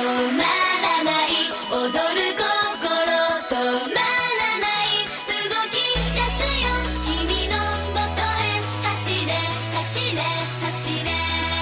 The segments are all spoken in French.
まらない踊る心止まらない動き出すよ君の元へ走れ走れ走れ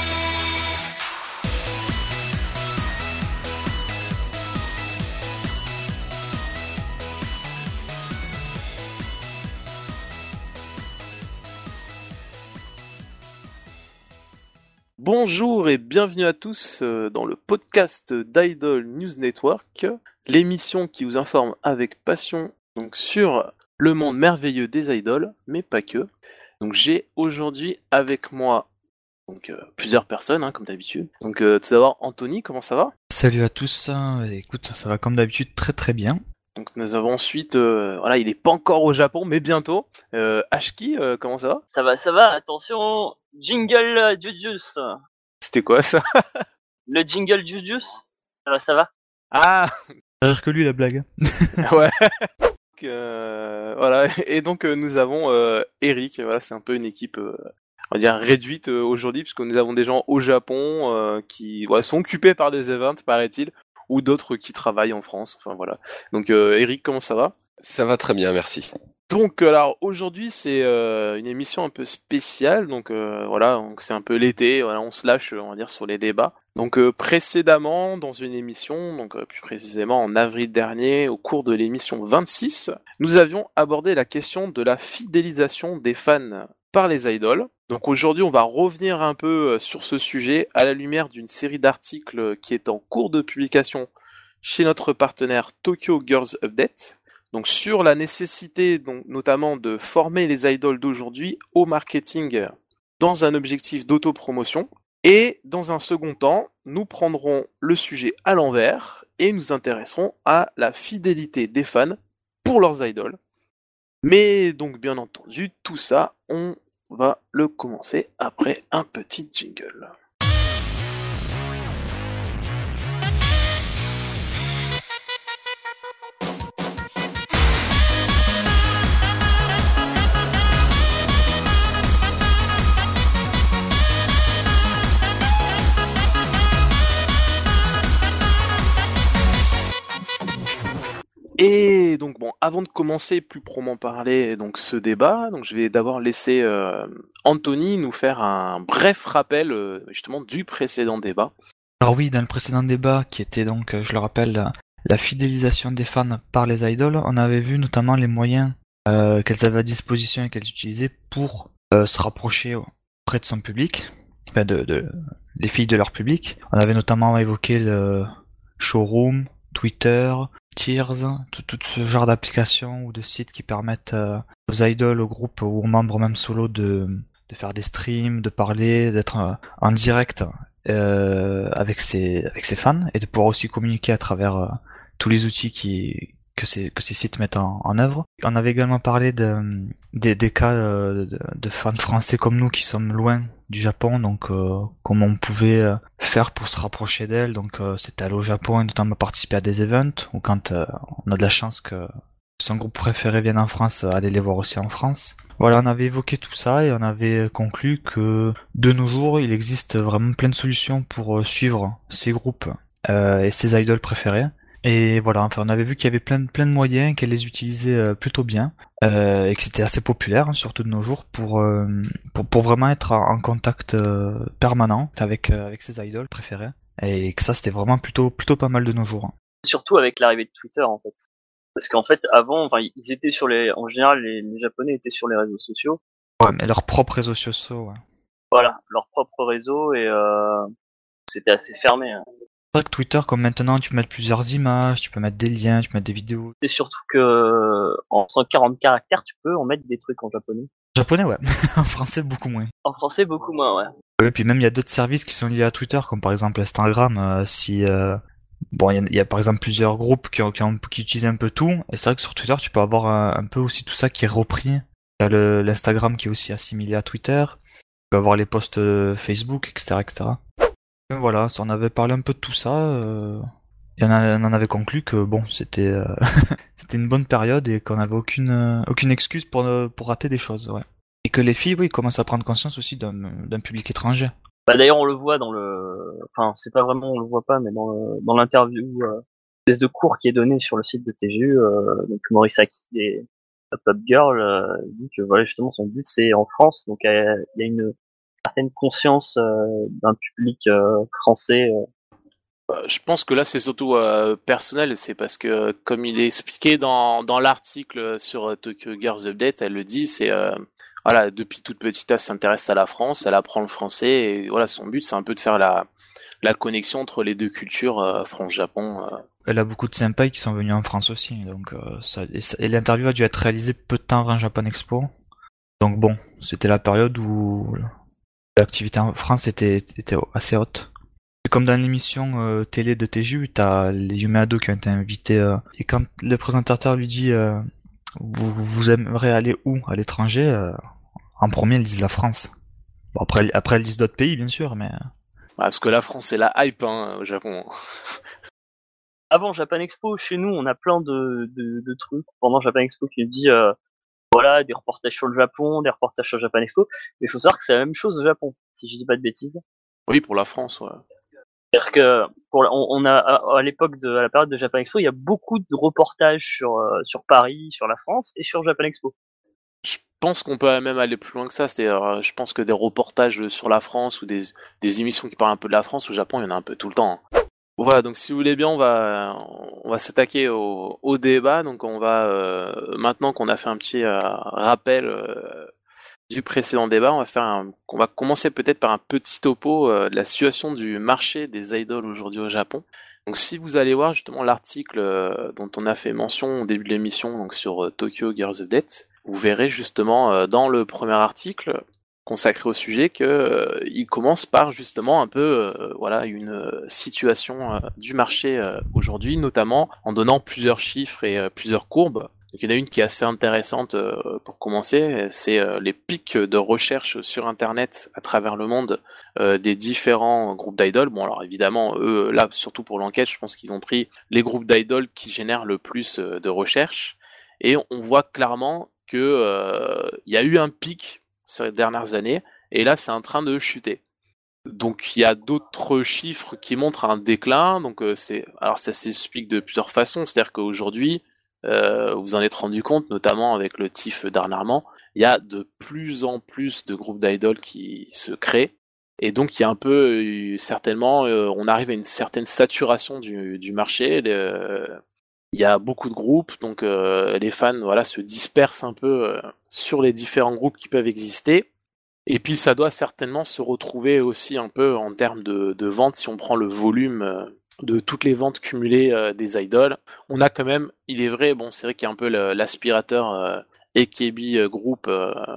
Bonjour et bienvenue à tous dans le podcast d'Idol News Network, l'émission qui vous informe avec passion donc sur le monde merveilleux des idoles, mais pas que. Donc j'ai aujourd'hui avec moi plusieurs personnes comme d'habitude. Donc tout d'abord Anthony, comment ça va? Salut à tous, écoute, ça va comme d'habitude très très bien. Donc nous avons ensuite, il est pas encore au Japon, mais bientôt. Ashki, comment ça va? Ça va, attention, jingle Jujus. C'était quoi ça? Le jingle Jujus, ça va. Ah Rire que lui la blague. ouais. Voilà, et donc nous avons Eric, voilà, c'est un peu une équipe, on va dire réduite aujourd'hui, puisque nous avons des gens au Japon qui sont occupés par des events, paraît-il, ou d'autres qui travaillent en France, enfin voilà. Donc Eric, comment ça va? Ça va très bien, merci. Donc alors aujourd'hui c'est une émission un peu spéciale, donc donc c'est un peu l'été, voilà, on se lâche on va dire sur les débats. Donc précédemment dans une émission, donc plus précisément en avril dernier, au cours de l'émission 26, nous avions abordé la question de la fidélisation des fans par les idoles. Donc aujourd'hui on va revenir un peu sur ce sujet à la lumière d'une série d'articles qui est en cours de publication chez notre partenaire Tokyo Girls Update. Donc sur la nécessité donc notamment de former les idoles d'aujourd'hui au marketing dans un objectif d'autopromotion. Et dans un second temps, nous prendrons le sujet à l'envers et nous intéresserons à la fidélité des fans pour leurs idoles. Mais donc bien entendu, tout ça, on va le commencer après un petit jingle. Et donc avant de commencer plus proprement parler donc ce débat, donc je vais d'abord laisser Anthony nous faire un bref rappel justement du précédent débat. Alors oui, dans le précédent débat qui était donc, je le rappelle, la fidélisation des fans par les idoles, on avait vu notamment les moyens qu'elles avaient à disposition et qu'elles utilisaient pour se rapprocher auprès de son public, enfin des filles de leur public. On avait notamment évoqué le showroom, Twitter, Tears, tout ce genre d'applications ou de sites qui permettent aux idoles, aux groupes ou aux membres même solo de faire des streams, de parler, d'être en direct avec ses fans et de pouvoir aussi communiquer à travers tous les outils que ces sites mettent en œuvre. On avait également parlé des cas de fans français comme nous qui sommes loin du Japon, donc comment on pouvait faire pour se rapprocher d'elles. Donc c'était aller au Japon et notamment participer à des events, ou quand on a de la chance que son groupe préféré vienne en France, aller les voir aussi en France. Voilà, on avait évoqué tout ça et on avait conclu que de nos jours il existe vraiment plein de solutions pour suivre ces groupes et ces idoles préférés. Et voilà, enfin on avait vu qu'il y avait plein de moyens, qu'elle les utilisait plutôt bien, et que c'était assez populaire, surtout de nos jours, pour vraiment être en contact permanent avec ses idoles préférées, et que ça c'était vraiment plutôt pas mal de nos jours. Surtout avec l'arrivée de Twitter en fait. Parce qu'en fait avant, ils étaient en général les Japonais étaient sur les réseaux sociaux. Ouais, mais leurs propres réseaux sociaux, ouais. Voilà, leur propre réseau et c'était assez fermé. Hein. C'est vrai que Twitter, comme maintenant, tu peux mettre plusieurs images, tu peux mettre des liens, tu peux mettre des vidéos. C'est surtout que en 140 caractères, tu peux en mettre des trucs en japonais. En japonais, ouais. En français, beaucoup moins. En français, beaucoup moins, ouais. Et puis même, il y a d'autres services qui sont liés à Twitter, comme par exemple Instagram. Il y a par exemple plusieurs groupes qui utilisent un peu tout. Et c'est vrai que sur Twitter, tu peux avoir un peu aussi tout ça qui est repris. Il y a l'Instagram qui est aussi assimilé à Twitter. Tu peux avoir les posts Facebook, etc., etc. Voilà, on avait parlé un peu de tout ça, et on en avait conclu que bon, c'était c'était une bonne période et qu'on n'avait aucune excuse pour rater des choses, ouais. Et que les filles, oui, commencent à prendre conscience aussi d'un public étranger. Bah d'ailleurs on le voit enfin c'est pas vraiment on le voit pas mais dans l'interview espèce de cours qui est donné sur le site de TGU, donc Maurice Aki et Top Girl dit que voilà justement son but c'est en France, donc il y a une certaine conscience d'un public français. Je pense que là c'est surtout personnel, c'est parce que comme il est expliqué dans l'article sur Tokyo Girls Update, elle le dit, c'est voilà, depuis toute petite elle s'intéresse à la France, elle apprend le français et voilà, son but c'est un peu de faire la connexion entre les deux cultures, France-Japon. Elle a beaucoup de senpai qui sont venus en France aussi, donc et l'interview a dû être réalisée peu de temps avant Japan Expo. Donc bon, c'était la période où l'activité en France était assez haute. C'est comme dans l'émission télé de TGU, t'as les Yume Ado qui ont été invités, et quand le présentateur lui dit vous aimeriez aller où à l'étranger, en premier ils disent la France. Bon, après ils disent d'autres pays bien sûr, mais Parce que la France c'est la hype au Japon. Avant Japan Expo, chez nous, on a plein de trucs pendant Japan Expo qui dit voilà, des reportages sur le Japon, des reportages sur Japan Expo. Mais il faut savoir que c'est la même chose au Japon, si je dis pas de bêtises. Oui, pour la France, ouais. C'est-à-dire que on a à l'époque à la période de Japan Expo, il y a beaucoup de reportages sur Paris, sur la France et sur Japan Expo. Je pense qu'on peut même aller plus loin que ça, c'est-à-dire je pense que des reportages sur la France ou des émissions qui parlent un peu de la France au Japon, il y en a un peu tout le temps. Voilà, donc si vous voulez bien, on va s'attaquer au débat. Donc on va maintenant qu'on a fait un petit rappel du précédent débat, on va commencer peut-être par un petit topo de la situation du marché des idoles aujourd'hui au Japon. Donc si vous allez voir justement l'article dont on a fait mention au début de l'émission, donc sur Tokyo Girls Update, vous verrez justement dans le premier article consacré au sujet que il commence par justement un peu voilà une situation du marché aujourd'hui, notamment en donnant plusieurs chiffres et plusieurs courbes. Donc, il y en a une qui est assez intéressante pour commencer, c'est les pics de recherche sur Internet à travers le monde des différents groupes d'idoles. Bon alors évidemment, eux là surtout pour l'enquête, je pense qu'ils ont pris les groupes d'idoles qui génèrent le plus de recherches, et on voit clairement que il y a eu un pic ces dernières années, et là c'est en train de chuter. Donc il y a d'autres chiffres qui montrent un déclin, donc alors ça s'explique de plusieurs façons, c'est-à-dire qu'aujourd'hui, vous en êtes rendu compte, notamment avec le TIFF dernièrement, il y a de plus en plus de groupes d'idoles qui se créent, et donc il y a un peu, certainement, on arrive à une certaine saturation du marché, il y a beaucoup de groupes, donc les fans voilà se dispersent un peu sur les différents groupes qui peuvent exister. Et puis ça doit certainement se retrouver aussi un peu en termes de ventes, si on prend le volume de toutes les ventes cumulées des idoles. On a quand même, il est vrai, bon c'est vrai qu'il y a un peu l'aspirateur AKB Group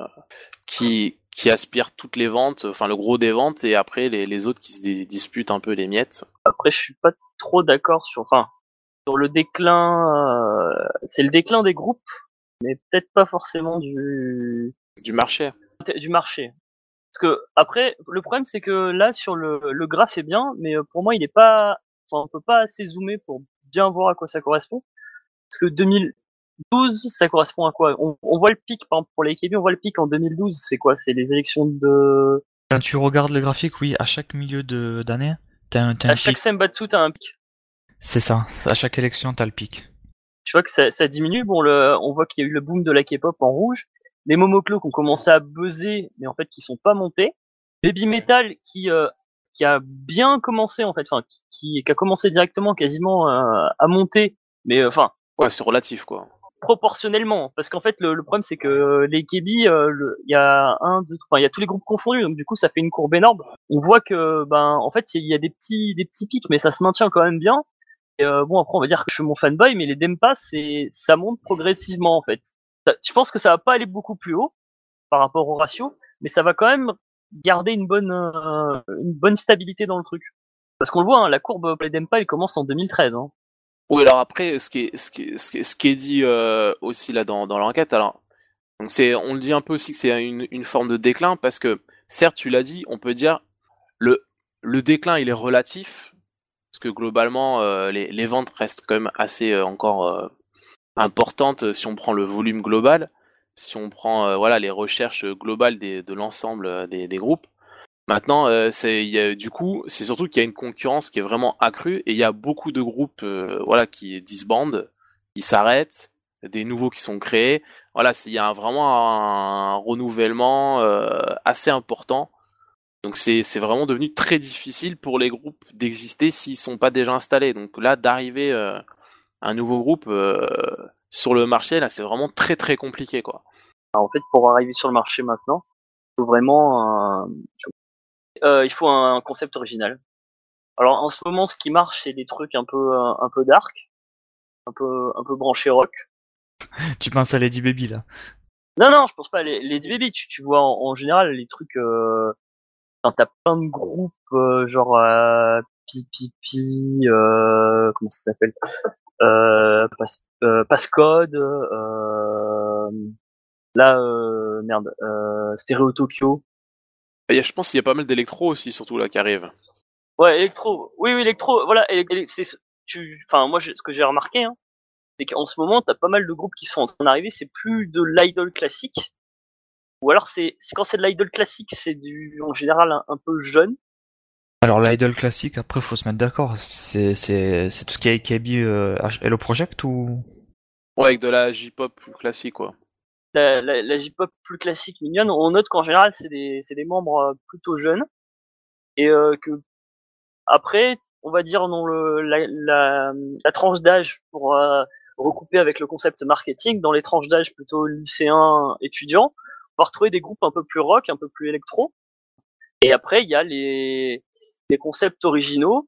qui aspire toutes les ventes, enfin le gros des ventes, et après les autres qui se disputent un peu les miettes. Après je suis pas trop d'accord sur le déclin, c'est le déclin des groupes, mais peut-être pas forcément Du marché. du marché. Parce que après, le problème c'est que là sur le graphe est bien, mais pour moi il est pas, on peut pas assez zoomer pour bien voir à quoi ça correspond. Parce que 2012, ça correspond à quoi? On voit le pic, par exemple pour les AKB, on voit le pic en 2012, c'est quoi? C'est les élections de... quand tu regardes le graphique, oui, à chaque milieu d'année, t'as un À chaque pic. Senbatsu, t'as un pic. C'est ça, à chaque élection, t'as le pic. Tu vois que ça diminue. Bon, on voit qu'il y a eu le boom de la K-pop en rouge. Les Momoclo qui ont commencé à buzzer, mais en fait qui sont pas montés. Baby Metal qui a bien commencé en fait, enfin qui a commencé directement quasiment à monter, mais enfin Ouais, c'est relatif quoi. proportionnellement, parce qu'en fait le problème c'est que les KB, il y a un, deux, trois, il y a tous les groupes confondus, donc du coup ça fait une courbe énorme. On voit que en fait il y a des petits pics, mais ça se maintient quand même bien. Et bon après on va dire que je suis mon fanboy, mais les Dempa ça monte progressivement en fait. Je pense que ça va pas aller beaucoup plus haut par rapport au ratio, mais ça va quand même garder une bonne stabilité dans le truc. Parce qu'on le voit, hein, la courbe pour les Dempa elle commence en 2013. Hein. Oui, alors après, ce qui est dit aussi là dans l'enquête, alors donc on le dit un peu aussi que c'est une forme de déclin, parce que certes, tu l'as dit, on peut dire le déclin il est relatif, parce que globalement les ventes restent quand même assez encore importantes si on prend le volume global, si on prend voilà les recherches globales de l'ensemble des groupes. Maintenant, du coup, c'est surtout qu'il y a une concurrence qui est vraiment accrue et il y a beaucoup de groupes, voilà, qui disbandent, qui s'arrêtent, des nouveaux qui sont créés. Voilà, il y a vraiment un renouvellement assez important. Donc c'est vraiment devenu très difficile pour les groupes d'exister s'ils sont pas déjà installés. Donc là, d'arriver un nouveau groupe sur le marché, là, c'est vraiment très très compliqué, quoi. Alors, en fait, pour arriver sur le marché maintenant, il faut vraiment il faut un concept original. Alors en ce moment, ce qui marche, c'est des trucs un peu dark, un peu branché rock. Tu penses à Lady Baby là? Non, non, je pense pas. Les DBB, tu vois en général les trucs. Enfin, t'as plein de groupes genre Pipipi, comment ça s'appelle? Passcode. Là, merde. Stereo Tokyo. Je pense qu'il y a pas mal d'électro aussi, surtout là, qui arrive. Ouais, électro. Oui, oui, électro. Voilà. Enfin, moi, ce que j'ai remarqué, hein, c'est qu'en ce moment, t'as pas mal de groupes qui sont en train d'arriver. C'est plus de l'idol classique. Ou alors c'est quand c'est de l'idol classique, c'est en général un peu jeune. Alors l'idol classique, après faut se mettre d'accord. C'est tout ce qui est AKB, Hello Project ou? Ouais, avec de la J-pop plus classique, quoi. La J-pop plus classique mignonne, on note qu'en général c'est des membres plutôt jeunes et que après on va dire dans la tranche d'âge pour recouper avec le concept marketing, dans les tranches d'âge plutôt lycéens étudiants, on va retrouver des groupes un peu plus rock, un peu plus électro. Et après il y a les concepts originaux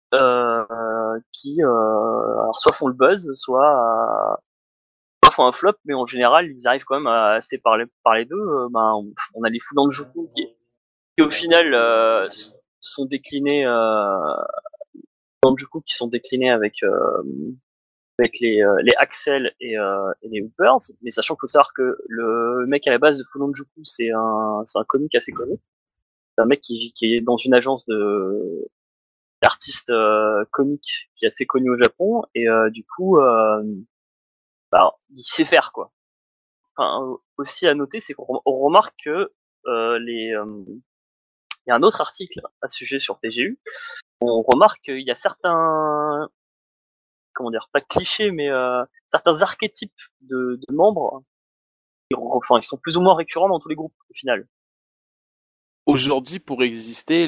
qui alors soit font le buzz, soit font un flop, mais en général ils arrivent quand même à assez par les deux. On a les fous dans le Juku qui au final sont déclinés dans le Juku qui sont déclinés avec les Axel et les Hoopers, mais sachant qu'il faut savoir que le mec à la base de Funonjuku c'est un comique assez connu, c'est un mec qui est dans une agence d'artistes comiques qui est assez connu au Japon et du coup il sait faire quoi. Enfin, aussi à noter, c'est qu'on remarque que il y a un autre article à ce sujet sur TGU. On remarque qu'il y a certains, comment dire, pas clichés, mais certains archétypes de membres, enfin, ils sont plus ou moins récurrents dans tous les groupes au final. Aujourd'hui, pour exister,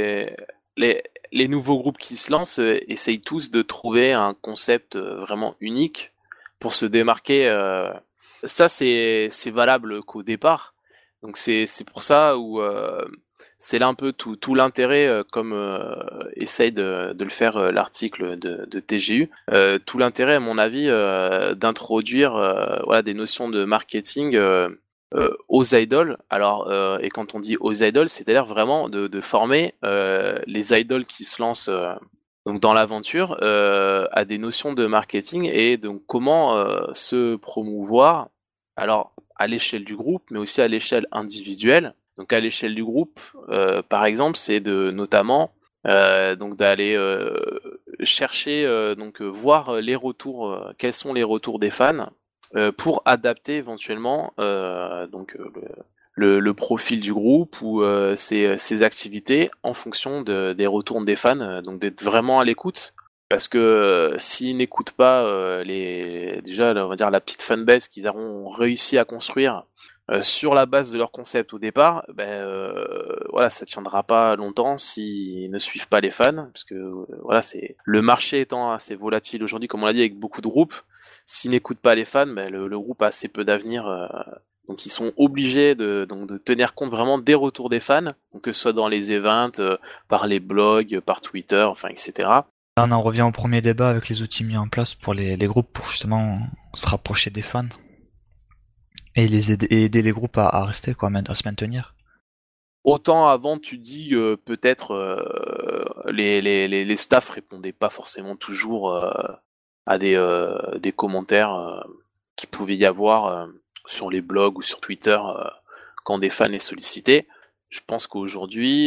les nouveaux groupes qui se lancent essayent tous de trouver un concept vraiment unique pour se démarquer. Ça, c'est valable qu'au départ. Donc c'est pour ça où c'est là un peu tout l'intérêt, comme essaye de le faire l'article de TGU. Tout l'intérêt, à mon avis, d'introduire voilà des notions de marketing. Aux idoles. Alors, et quand on dit aux idoles, c'est-à-dire vraiment de former les idoles qui se lancent donc dans l'aventure à des notions de marketing et donc comment se promouvoir. Alors à l'échelle du groupe, mais aussi à l'échelle individuelle. Donc à l'échelle du groupe, par exemple, c'est de notamment donc d'aller chercher donc voir les retours, quels sont les retours des fans pour adapter éventuellement donc le profil du groupe ou ses activités en fonction des retours des fans, donc d'être vraiment à l'écoute. Parce que s'ils n'écoutent pas déjà on va dire la petite fanbase qu'ils auront réussi à construire sur la base de leur concept au départ, voilà, ça tiendra pas longtemps s'ils ne suivent pas les fans, parce que voilà, c'est le marché étant assez volatile aujourd'hui, comme on l'a dit, avec beaucoup de groupes. S'ils n'écoutent pas les fans, le groupe a assez peu d'avenir. Donc ils sont obligés de tenir compte vraiment des retours des fans, donc que ce soit dans les events, par les blogs, par Twitter, enfin etc. Là, on en revient au premier débat avec les outils mis en place pour les groupes pour justement se rapprocher des fans et aider les groupes à rester quoi, à se maintenir. Autant avant tu dis peut-être les staffs répondaient pas forcément toujours à des commentaires qui pouvaient y avoir sur les blogs ou sur Twitter quand des fans les sollicitaient. je pense qu'aujourd'hui,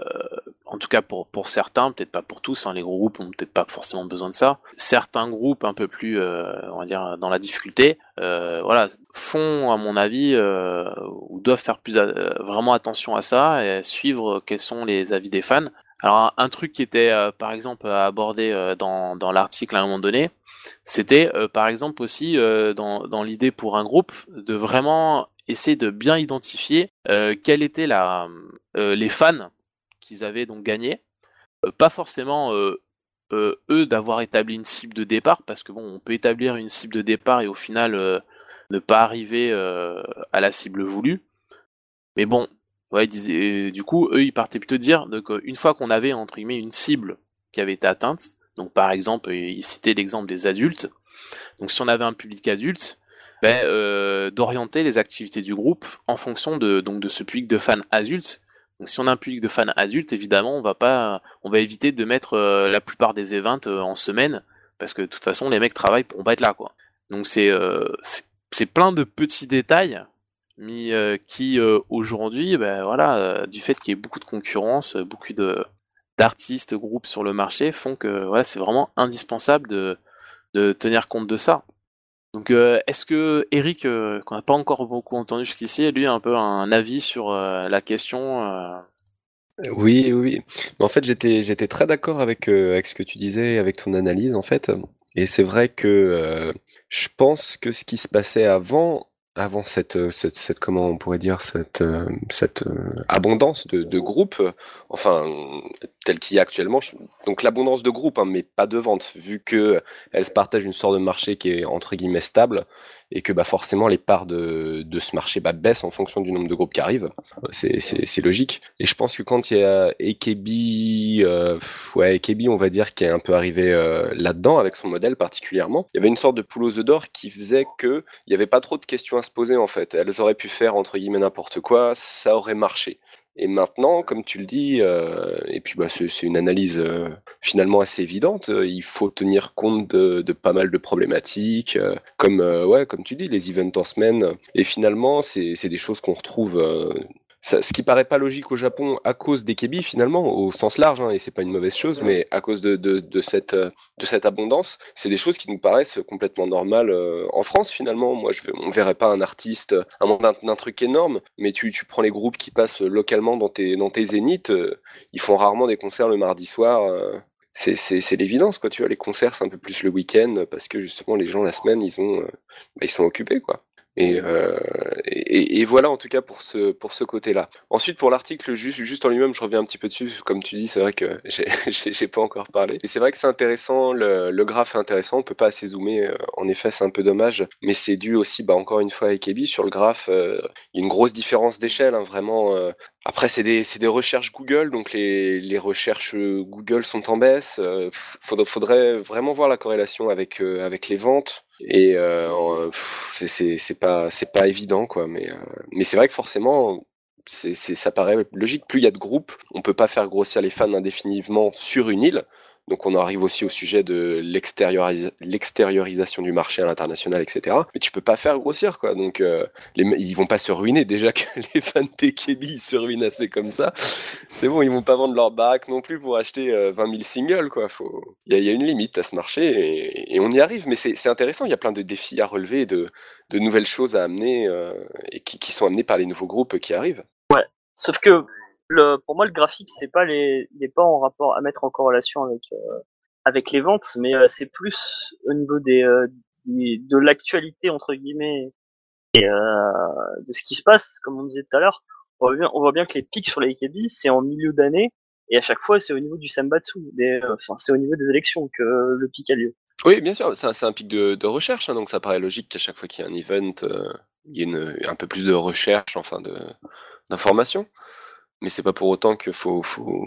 en tout cas pour certains, peut-être pas pour tous, les gros groupes ont peut-être pas forcément besoin de ça. Certains groupes un peu plus, on va dire, dans la difficulté, voilà, font à mon avis ou doivent faire vraiment attention à ça et suivre quels sont les avis des fans. Alors un truc qui était par exemple abordé dans l'article à un moment donné, c'était par exemple aussi dans l'idée pour un groupe de vraiment essayer de bien identifier quelle était les fans qu'ils avaient donc gagné. Pas forcément eux d'avoir établi une cible de départ, parce que bon, on peut établir une cible de départ et au final ne pas arriver à la cible voulue. Mais bon, ouais, ils disaient, du coup, eux, ils partaient plutôt de dire une fois qu'on avait entre guillemets une cible qui avait été atteinte, donc par exemple, ils citaient l'exemple des adultes. Donc si on avait un public adulte, d'orienter les activités du groupe en fonction de ce public de fans adultes. Donc si on a un public de fans adultes, évidemment, on va éviter de mettre la plupart des events en semaine, parce que de toute façon les mecs travaillent pour pas être là, quoi. Donc c'est plein de petits détails, mais qui aujourd'hui, voilà, du fait qu'il y ait beaucoup de concurrence, beaucoup d'artistes, groupes sur le marché, font que voilà, c'est vraiment indispensable de tenir compte de ça. Donc est-ce que Eric, qu'on n'a pas encore beaucoup entendu jusqu'ici, lui a un peu un avis sur la question Oui, oui, oui. Mais en fait, j'étais très d'accord avec ce que tu disais, avec ton analyse, en fait. Et c'est vrai que je pense que ce qui se passait avant cette comment on pourrait dire cette abondance de groupes, enfin telle qu'il y a actuellement. Donc l'abondance de groupes, mais pas de vente, vu que elles se partagent une sorte de marché qui est entre guillemets stable et que forcément les parts de ce marché baissent en fonction du nombre de groupes qui arrivent. C'est logique. Et je pense que quand il y a AKB, AKB on va dire qui est un peu arrivé là-dedans avec son modèle particulièrement, il y avait une sorte de poule aux œufs d'or qui faisait que il y avait pas trop de questions à se poser en fait. Elles auraient pu faire entre guillemets n'importe quoi, ça aurait marché. Et maintenant, comme tu le dis, et puis c'est une analyse finalement assez évidente, il faut tenir compte de pas mal de problématiques, comme tu dis, les events en semaine. Et finalement, c'est des choses qu'on retrouve. Ce qui paraît pas logique au Japon à cause des kebi finalement au sens large, et c'est pas une mauvaise chose, mais à cause de cette abondance, c'est des choses qui nous paraissent complètement normales en France finalement. Moi on verrait pas un artiste à moins d'un truc énorme, mais tu prends les groupes qui passent localement dans tes zéniths, ils font rarement des concerts le mardi soir. C'est l'évidence, quoi. Tu vois, les concerts c'est un peu plus le week-end parce que justement les gens la semaine ils sont occupés, quoi. Et voilà en tout cas pour ce côté-là. Ensuite pour l'article juste en lui-même, je reviens un petit peu dessus, comme tu dis, c'est vrai que j'ai pas encore parlé. Et c'est vrai que c'est intéressant, le graphe est intéressant, on peut pas assez zoomer, en effet c'est un peu dommage, mais c'est dû aussi encore une fois à AKB sur le graphe, il y a une grosse différence d'échelle, vraiment. Après c'est des recherches Google, donc les recherches Google sont en baisse. Faudrait vraiment voir la corrélation avec les ventes. Et c'est pas évident, quoi, mais c'est vrai que forcément ça paraît logique. Plus il y a de groupes, on peut pas faire grossir les fans indéfiniment sur une île. Donc on arrive aussi au sujet de l'extériorisation du marché à l'international, etc. Mais tu peux pas faire grossir, quoi. Donc ils vont pas se ruiner. Déjà que les fans d'AKB ils se ruinent assez comme ça. C'est bon, ils vont pas vendre leur baraque non plus pour acheter 20 000 singles, quoi. Il y a une limite à ce marché et on y arrive. Mais c'est intéressant. Il y a plein de défis à relever, de nouvelles choses à amener et qui sont amenées par les nouveaux groupes qui arrivent. Ouais. Sauf que pour moi, le graphique, c'est pas pas en rapport à mettre en corrélation avec les ventes, mais c'est plus au niveau de l'actualité entre guillemets et de ce qui se passe, comme on disait tout à l'heure. On voit bien que les pics sur les AKB, c'est en milieu d'année et à chaque fois c'est au niveau du Senbatsu, c'est au niveau des élections que le pic a lieu. Oui, bien sûr, c'est un pic de recherche, donc ça paraît logique qu'à chaque fois qu'il y a un event, il y ait un peu plus de recherche, enfin d'information. Mais c'est pas pour autant qu'il faut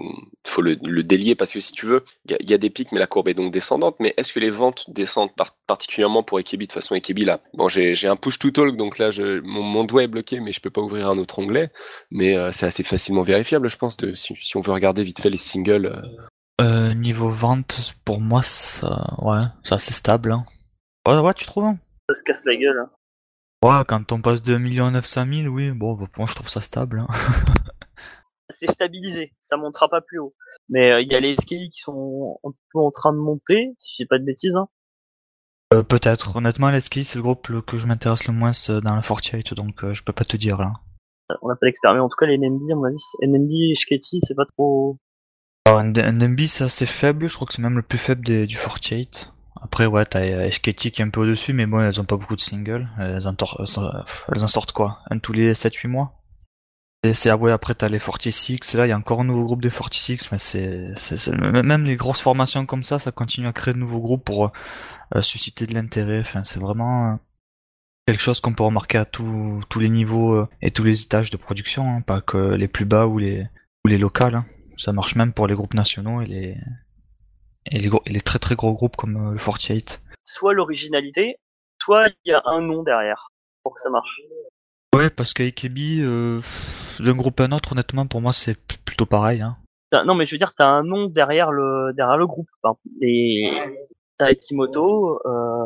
le délier, parce que si tu veux, il y a des pics, mais la courbe est donc descendante. Mais est-ce que les ventes descendent particulièrement pour AKB? De toute façon, AKB là, bon, j'ai un push to talk, donc là, mon doigt est bloqué, mais je peux pas ouvrir un autre onglet. Mais c'est assez facilement vérifiable, je pense, si on veut regarder vite fait les singles. Niveau vente, pour moi, c'est assez stable. Hein. Ouais, tu trouves? Hein, ça se casse la gueule. Hein. Ouais, quand on passe de 1 900 000, oui, bon, moi je trouve ça stable. Hein. c'est stabilisé, ça montera pas plus haut. Mais il y a les SKI qui sont un peu en train de monter, si j'ai pas de bêtises. Hein. Peut-être. Honnêtement, l'Eski, c'est le groupe que je m'intéresse le moins dans le Fortnite, donc je peux pas te dire là. On n'a pas d'expert, mais en tout cas les NMB, à mon avis, NMB et Shketi, c'est pas trop. Alors, NMB, c'est assez faible, je crois que c'est même le plus faible du Fortnite. Après, ouais, t'as Eshketi qui est un peu au-dessus, mais bon, elles ont pas beaucoup de singles. Elles en sortent quoi? Un tous les 7-8 mois? Ouais, après t'as les 46, là, il y a encore un nouveau groupe des 46, mais même les grosses formations comme ça continue à créer de nouveaux groupes pour susciter de l'intérêt. Enfin, c'est vraiment quelque chose qu'on peut remarquer à tous les niveaux et tous les étages de production, hein, pas que les plus bas ou les locales. Hein. Ça marche même pour les groupes nationaux et les très très gros groupes comme le 48. Soit l'originalité, soit il y a un nom derrière pour que ça marche. Ouais, parce qu'AKB, d'un groupe à un autre, honnêtement, pour moi, c'est plutôt pareil. Hein. Non, mais je veux dire, t'as un nom derrière le groupe. Enfin, t'as Ekimoto,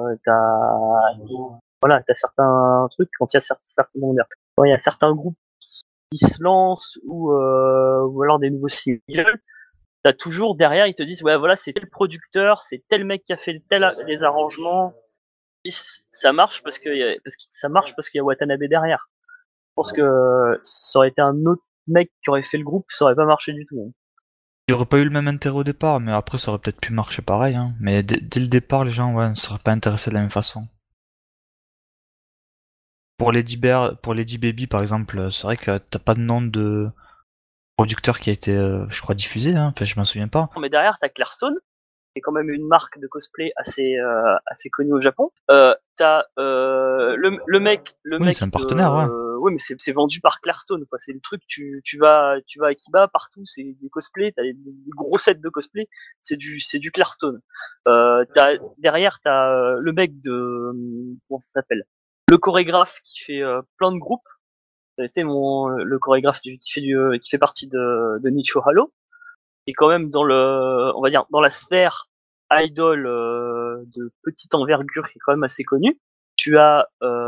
t'as certains trucs quand il y a certains noms derrière. Quand il y a certains groupes qui se lancent ou alors des nouveaux singles, t'as toujours derrière, ils te disent ouais voilà c'est tel producteur, c'est tel mec qui a fait les arrangements. Ça marche parce que ça marche parce qu'il y a Watanabe derrière. Je pense que ça aurait été un autre mec qui aurait fait le groupe, ça aurait pas marché du tout. Hein. Il n'y aurait pas eu le même intérêt au départ, mais après ça aurait peut-être pu marcher pareil. Hein. Mais dès le départ, les gens ne seraient pas intéressés de la même façon. Pour les D-Baby par exemple, c'est vrai que t'as pas de nom de producteur qui a été, je crois, diffusé. Hein. Enfin, je m'en souviens pas. Mais derrière, t'as Clarkson, qui est quand même une marque de cosplay assez connue au Japon. T'as le mec c'est un partenaire. Ouais. Ouais, mais c'est vendu par Clarkson, quoi. C'est le truc, tu vas à Akiba, partout, c'est des cosplays, t'as des gros sets de cosplay, c'est du Clarkson. Derrière, t'as le mec de, comment ça s'appelle? Le chorégraphe qui fait plein de groupes. C'est le chorégraphe qui fait partie de Nicho Halo. Qui est quand même on va dire, dans la sphère idol de petite envergure qui est quand même assez connue. Tu as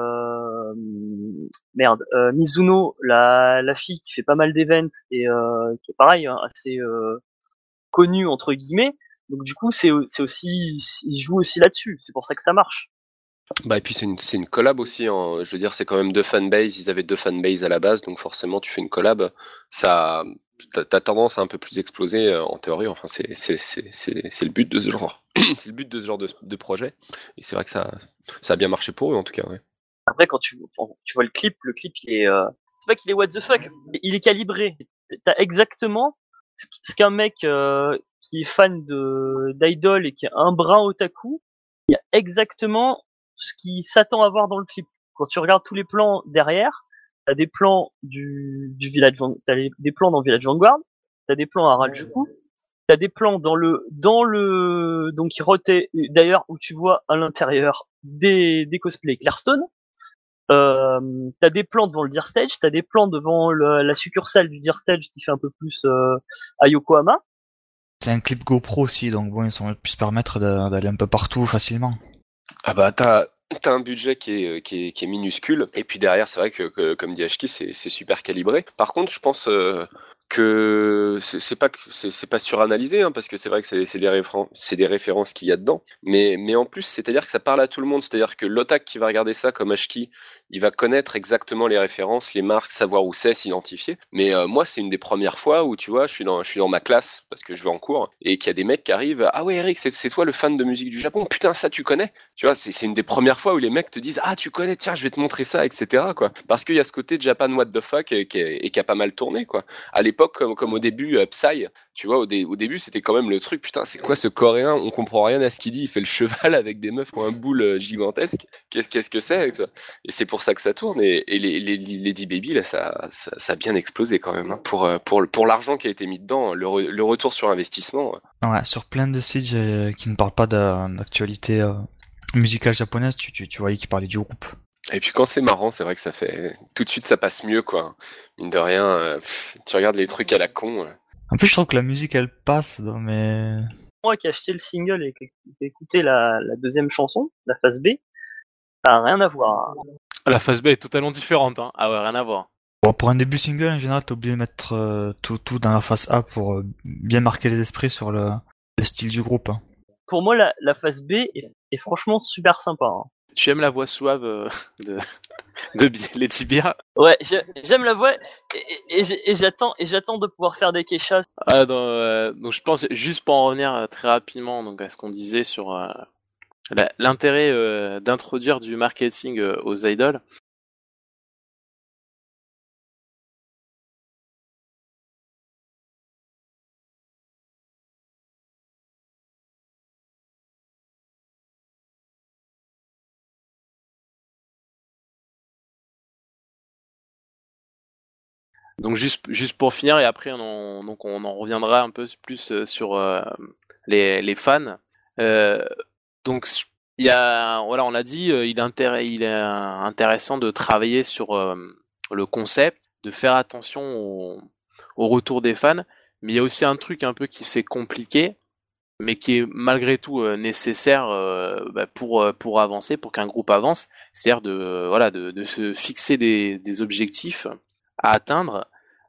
Mizuno, la fille qui fait pas mal d'events et qui est pareil hein, assez connue entre guillemets. Donc du coup c'est aussi ils jouent aussi là-dessus. C'est pour ça que ça marche. Bah et puis c'est une collab aussi. Hein. Je veux dire c'est quand même deux fanbases. Ils avaient deux fanbases à la base, donc forcément tu fais une collab, ça t'as tendance à un peu plus exploser en théorie. Enfin c'est le but de ce genre. C'est le but de ce genre de projet. Et c'est vrai que ça a bien marché pour eux en tout cas. Ouais. Après quand tu vois le clip il est c'est pas qu'il est what the fuck, il est calibré. T'as exactement ce qu'un mec qui est fan d'idol et qui est un brin otaku, il y a exactement ce qu'il s'attend à voir dans le clip. Quand tu regardes tous les plans derrière, t'as des plans du village, des plans dans le village Vanguard, t'as des plans à Harajuku, t'as des plans dans le donc Hirote, d'ailleurs où tu vois à l'intérieur des cosplays Clarkstone. T'as des plans devant le Deer Stage, t'as des plans devant la succursale du Deer Stage qui fait un peu plus à Yokohama. C'est un clip GoPro aussi, donc bon, ils ont pu se permettre d'aller un peu partout facilement. Ah bah t'as un budget qui est minuscule et puis derrière c'est vrai que comme dit Ashki c'est super calibré. Par contre je pense que c'est pas suranalysé hein, parce que c'est vrai que c'est des références qu'il y a dedans. Mais en plus c'est-à-dire que ça parle à tout le monde, c'est-à-dire que l'otak qui va regarder ça comme Ashki, il va connaître exactement les références, les marques, savoir où c'est, s'identifier. Mais moi c'est une des premières fois où tu vois je suis dans ma classe parce que je vais en cours et qu'il y a des mecs qui arrivent, ah ouais Eric c'est toi le fan de musique du Japon, putain ça tu connais. Tu vois c'est une des premières fois où les mecs te disent ah tu connais, tiens je vais te montrer ça, etc. quoi. Parce qu'il y a ce côté Japan what the fuck qui a pas mal tourné quoi. À l'époque comme au début Psy, tu vois au début c'était quand même le truc, putain c'est quoi ce coréen, on comprend rien à ce qu'il dit, il fait le cheval avec des meufs qui ont un boule gigantesque, qu'est-ce que c'est tu vois. Et c'est pour ça que ça tourne et les D-Baby là ça a bien explosé quand même hein, pour l'argent qui a été mis dedans, le retour sur investissement. Ouais, sur plein de sites qui ne parlent pas d'actualité musicale japonaise, tu voyais qu'ils parlaient du groupe. Et puis quand c'est marrant, c'est vrai que ça fait tout de suite ça passe mieux quoi. Mine de rien, tu regardes les trucs à la con. En plus, je trouve que la musique elle passe, mais Moi qui ai acheté le single et qui ai écouté la deuxième chanson, la phase B, ça a rien à voir. La phase B est totalement différente, hein. Ah ouais, rien à voir. Bon, pour un début single, en général, t'as obligé de mettre tout dans la face A pour bien marquer les esprits sur le style du groupe. Hein. Pour moi, la phase B est franchement super sympa. Hein. Tu aimes la voix suave de, de Lady Beer? Ouais, j'aime la voix et j'attends de pouvoir faire des quechas. Ah, donc je pense, juste pour en revenir très rapidement donc, à ce qu'on disait sur l'intérêt d'introduire du marketing aux idoles. Donc juste pour finir et après donc on en reviendra un peu plus sur les fans. Euh, donc il y a voilà on l'a dit il est intéressant de travailler sur le concept, de faire attention au retour des fans, mais il y a aussi un truc un peu qui s'est compliqué mais qui est malgré tout nécessaire pour avancer, pour qu'un groupe avance, c'est-à-dire de se fixer des objectifs à atteindre.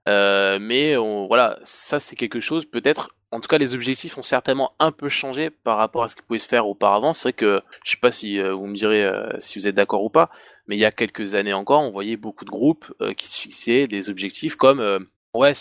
Voilà, ça c'est quelque chose peut-être. En tout cas, les objectifs ont certainement un peu changé par rapport à ce qui pouvait se faire auparavant. C'est vrai que je sais pas si vous me direz si vous êtes d'accord ou pas, mais il y a quelques années encore, on voyait beaucoup de groupes qui se fixaient des objectifs comme ouais,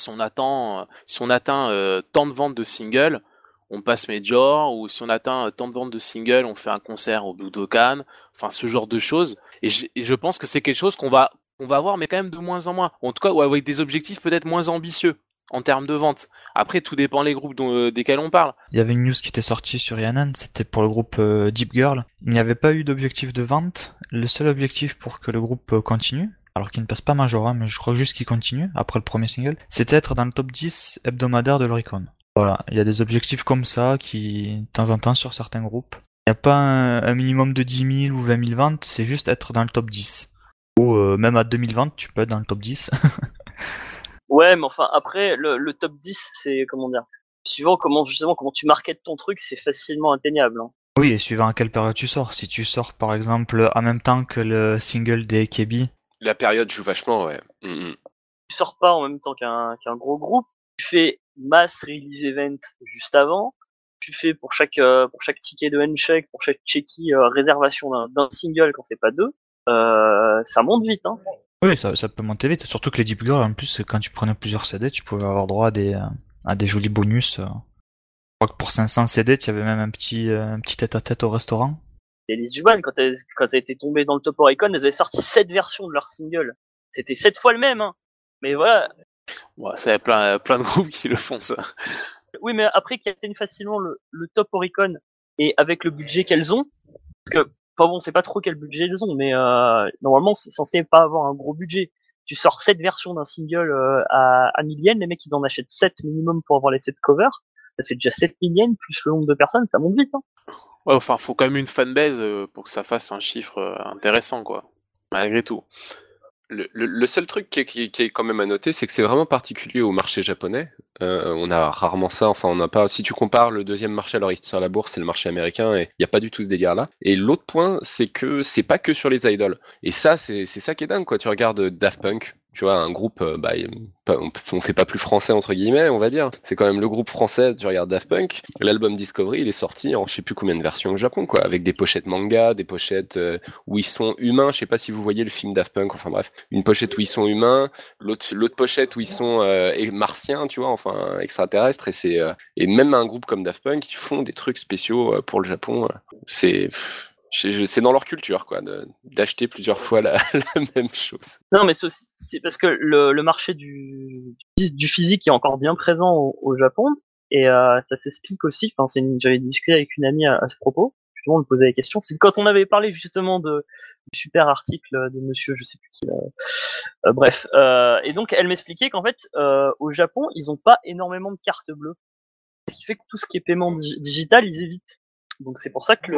si on atteint tant de ventes de singles, on passe major, ou si on atteint tant de ventes de singles, on fait un concert au Budokan, enfin ce genre de choses. Et je pense que c'est quelque chose qu'on va avoir, mais quand même de moins en moins. En tout cas, ouais, avec des objectifs peut-être moins ambitieux en termes de vente. Après, tout dépend les groupes desquels on parle. Il y avait une news qui était sortie sur Yannan, c'était pour le groupe Deep Girl. Il n'y avait pas eu d'objectif de vente. Le seul objectif pour que le groupe continue, alors qu'il ne passe pas major, hein, mais je crois juste qu'il continue après le premier single, c'était être dans le top 10 hebdomadaire de l'Oricon. Voilà, il y a des objectifs comme ça qui, de temps en temps, sur certains groupes. Il n'y a pas un minimum de 10 000 ou 20 000 ventes, c'est juste être dans le top 10. Ou même à 2000 ventes, tu peux être dans le top 10. Ouais, mais enfin après le top 10, c'est comment dire, suivant comment tu marketes ton truc, c'est facilement atteignable. Hein. Oui, et suivant à quelle période tu sors. Si tu sors par exemple en même temps que le single des AKB. La période joue vachement, ouais. Mm-hmm. Tu sors pas en même temps qu'un gros groupe, tu fais mass release event juste avant, tu fais pour chaque ticket de handshake, pour chaque checky réservation d'un single quand c'est pas deux, ça monte vite. Hein. Oui, ça peut monter vite. Surtout que les Deep Girl, en plus, quand tu prenais plusieurs CD, tu pouvais avoir droit à des jolis bonus. Je crois que pour 500 CD, tu avais même un petit tête-à-tête au restaurant. Et les Juban, quand elle était tombée dans le top Oricon, elles avaient sorti 7 versions de leur single. C'était 7 fois le même, hein. Mais voilà. Ouais, ça y a plein de groupes qui le font, ça. Oui, mais après qu'ils atteignent facilement le top Oricon, et avec le budget qu'elles ont, parce que, enfin bon, c'est pas trop quel budget elles ont, mais normalement, c'est censé pas avoir un gros budget. Tu sors 7 versions d'un single à 1000 yens, les mecs ils en achètent 7 minimum pour avoir les 7 covers. Ça fait déjà 7000 yens, plus le nombre de personnes, ça monte vite, hein. Ouais, enfin, faut quand même une fanbase pour que ça fasse un chiffre intéressant, quoi. Malgré tout. Le seul truc qui est quand même à noter, c'est que c'est vraiment particulier au marché japonais. On a rarement ça. Enfin, on n'a pas. Si tu compares le deuxième marché alors sur la bourse, c'est le marché américain et il n'y a pas du tout ce délire-là. Et l'autre point, c'est que c'est pas que sur les idols. Et ça, c'est ça qui est dingue, quoi. Tu regardes Daft Punk. Tu vois, un groupe, on fait pas plus français entre guillemets, on va dire. C'est quand même le groupe français. Tu regardes Daft Punk. L'album Discovery, il est sorti en je sais plus combien de versions au Japon, quoi, avec des pochettes manga, des pochettes où ils sont humains. Je sais pas si vous voyez le film Daft Punk. Enfin bref, une pochette où ils sont humains, l'autre pochette où ils sont martiens, tu vois, enfin extraterrestres. Et même un groupe comme Daft Punk, ils font des trucs spéciaux pour le Japon. C'est c'est dans leur culture, quoi, d'acheter plusieurs fois la même chose. Non, mais c'est parce que le marché du physique est encore bien présent au Japon, et ça s'explique aussi. Enfin, j'avais discuté avec une amie à ce propos. Justement, on me posait la question. C'est quand on avait parlé justement du super article de monsieur, je sais plus qui. Bref, et donc elle m'expliquait qu'en fait, au Japon, ils ont pas énormément de cartes bleues, ce qui fait que tout ce qui est paiement digital, ils évitent. Donc c'est pour ça que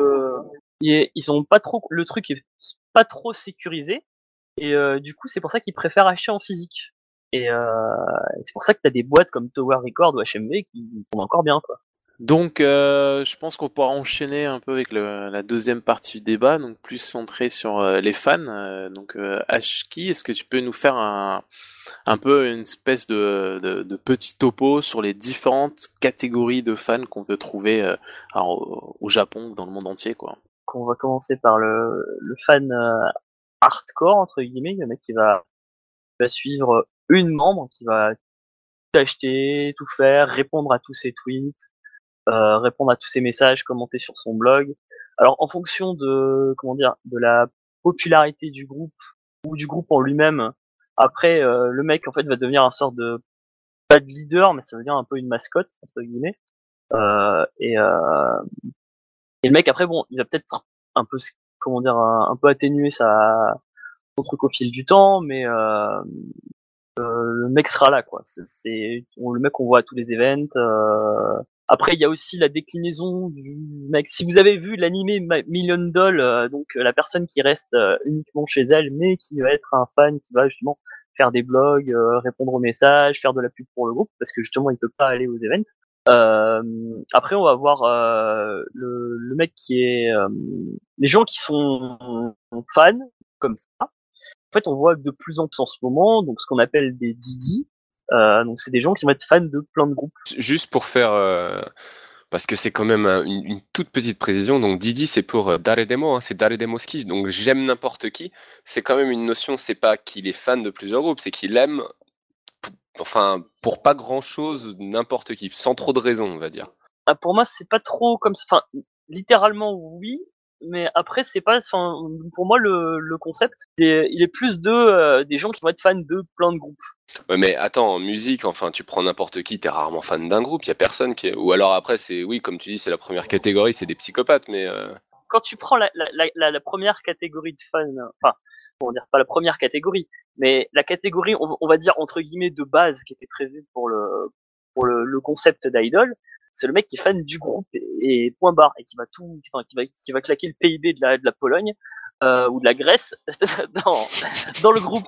ils ont pas trop, le truc est pas trop sécurisé, et du coup c'est pour ça qu'ils préfèrent acheter en physique. Et c'est pour ça que t'as des boîtes comme Tower Record ou HMV qui tournent encore bien, quoi. Donc, je pense qu'on pourra enchaîner un peu avec la deuxième partie du débat, donc plus centré sur les fans. Donc, Ashki, est-ce que tu peux nous faire un peu une espèce de petit topo sur les différentes catégories de fans qu'on peut trouver alors, au Japon ou dans le monde entier, quoi. On va commencer par le fan hardcore entre guillemets, le mec qui va suivre une membre, qui va tout acheter, tout faire, répondre à tous ses tweets, répondre à tous ses messages, commenter sur son blog. Alors en fonction de de la popularité du groupe ou du groupe en lui-même, après le mec en fait va devenir un sort de pas de leader, mais ça veut dire un peu une mascotte entre guillemets. Euh, et, euh, et le mec après bon, il va peut-être un peu un peu atténuer son truc au fil du temps, mais le mec sera là quoi. Le mec on voit à tous les events. Après il y a aussi la déclinaison du mec. Si vous avez vu l'animé Million Doll, donc la personne qui reste uniquement chez elle, mais qui va être un fan qui va justement faire des blogs, répondre aux messages, faire de la pub pour le groupe parce que justement il peut pas aller aux events. Euh, Après on va voir le mec qui est les gens qui sont fans comme ça. En fait, on voit de plus en plus en ce moment, donc ce qu'on appelle des Didi. Donc c'est des gens qui vont être fans de plein de groupes. Juste pour faire, parce que c'est quand même une toute petite précision. Donc Didi, c'est pour Daredemo, hein, c'est Daredemoski. Donc j'aime n'importe qui. C'est quand même une notion. C'est pas qu'il est fan de plusieurs groupes, c'est qu'il aime, enfin, pour pas grand chose, n'importe qui, sans trop de raison, on va dire. Ah, pour moi, c'est pas trop comme ça. Enfin, littéralement oui, mais après c'est pas. Enfin, pour moi, le concept, il est plus des gens qui vont être fans de plein de groupes. Ouais, mais attends, en musique, enfin, tu prends n'importe qui, t'es rarement fan d'un groupe. Il y a personne qui est. Ou alors après, c'est oui, comme tu dis, c'est la première catégorie, c'est des psychopathes, mais. Quand tu prends la première catégorie de fans, enfin, comment dire, pas la première catégorie, mais la catégorie, on va dire entre guillemets de base qui était prévue pour le concept d'idol, c'est le mec qui est fan du groupe et point barre et qui va qui va claquer le PIB de la Pologne ou de la Grèce dans dans le groupe.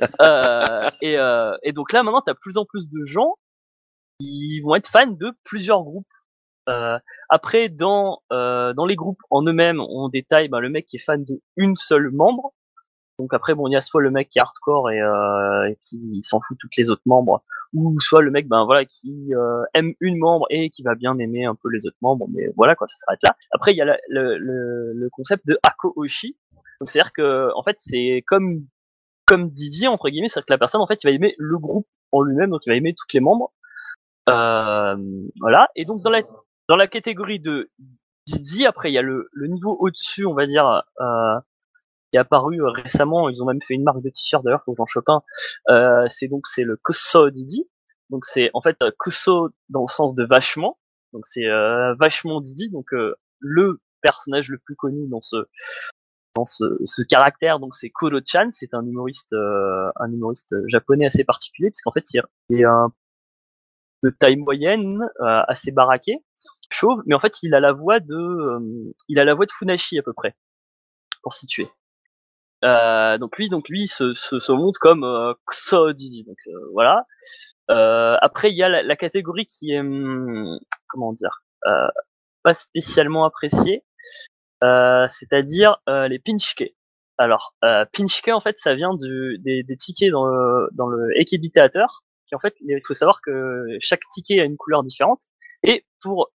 Et donc là maintenant t'as plus en plus de gens qui vont être fans de plusieurs groupes. Après, dans les groupes en eux-mêmes, on détaille le mec qui est fan de une seule membre. Donc après, bon, il y a soit le mec qui est hardcore et qui s'en fout de toutes les autres membres, ou soit le mec, voilà, qui aime une membre et qui va bien aimer un peu les autres membres. Mais voilà, quoi, ça s'arrête là. Après, il y a le concept de Hako-Oshi. Donc c'est-à-dire que, en fait, c'est comme Didi entre guillemets, c'est-à-dire que la personne, en fait, il va aimer le groupe en lui-même, donc il va aimer toutes les membres. Voilà. Et donc dans la catégorie de Didi, après il y a le niveau au-dessus, on va dire, qui est apparu récemment. Ils ont même fait une marque de t-shirt d'ailleurs pour Jean Chopin. C'est le Koso Didi. Donc c'est en fait Koso dans le sens de vachement. Donc c'est vachement Didi. Donc le personnage le plus connu dans ce caractère. Donc c'est Koro-chan. C'est un humoriste japonais assez particulier parce qu'en fait il est un de taille moyenne, assez baraqué, chauve, mais en fait il a la voix de Funashi à peu près, pour situer. Donc lui se montre comme Kuso Didi, donc voilà. Après il y a la catégorie qui est comment dire, pas spécialement appréciée, c'est-à-dire les pinchike. Alors pinchike en fait ça vient des tickets dans le Ekebi Theater, qui en fait il faut savoir que chaque ticket a une couleur différente et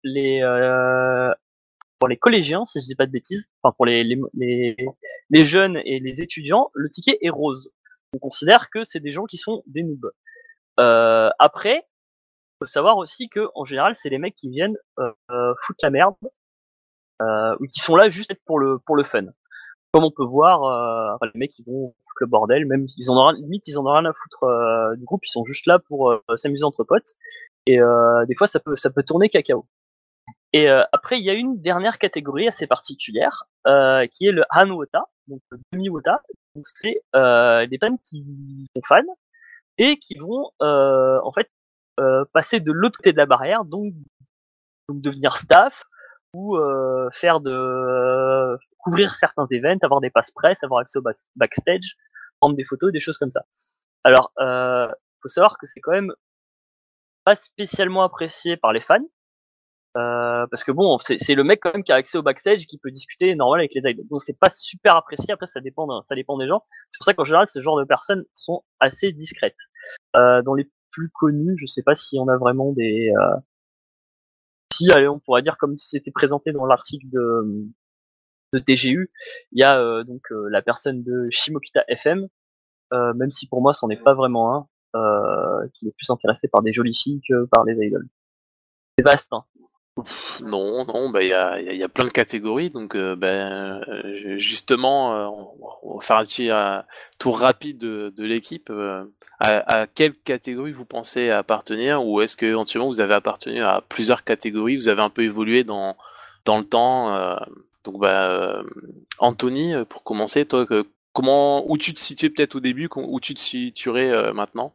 pour les collégiens si je dis pas de bêtises, enfin pour les jeunes et les étudiants, le ticket est rose. On considère que c'est des gens qui sont des noobs. Après faut savoir aussi que en général c'est les mecs qui viennent foutre la merde ou qui sont là juste pour le fun. Comme on peut voir, les mecs ils vont foutre le bordel, même limite ils en ont rien à foutre du groupe, ils sont juste là pour s'amuser entre potes. Et des fois ça peut tourner cacao. Et après il y a une dernière catégorie assez particulière qui est le Han-Wota, donc le demi-Wota. Donc c'est des fans qui sont fans et qui vont en fait passer de l'autre côté de la barrière, donc devenir staff ou faire couvrir certains events, avoir des passes presse, avoir accès au backstage, prendre des photos, des choses comme ça. Alors, faut savoir que c'est quand même pas spécialement apprécié par les fans, Parce que bon, c'est le mec quand même qui a accès au backstage, qui peut discuter normal avec les idoles. Donc c'est pas super apprécié. Après, ça dépend des gens. C'est pour ça qu'en général, ce genre de personnes sont assez discrètes. Dans les plus connus, je sais pas si on a vraiment des. Si, allez, on pourrait dire comme si c'était présenté dans l'article de TGU, il y a la personne de Shimokita FM, même si pour moi c'en est pas vraiment un, qui est plus intéressé par des jolies filles que par les idoles. C'est vaste, hein. Non, bah il y a plein de catégories, donc justement, on va faire un petit tour rapide de l'équipe. À quelle catégorie vous pensez appartenir, ou est-ce que éventuellement vous avez appartenu à plusieurs catégories, vous avez un peu évolué dans le temps. Donc Anthony, pour commencer, toi, où tu te situais peut-être au début, où tu te situerais maintenant?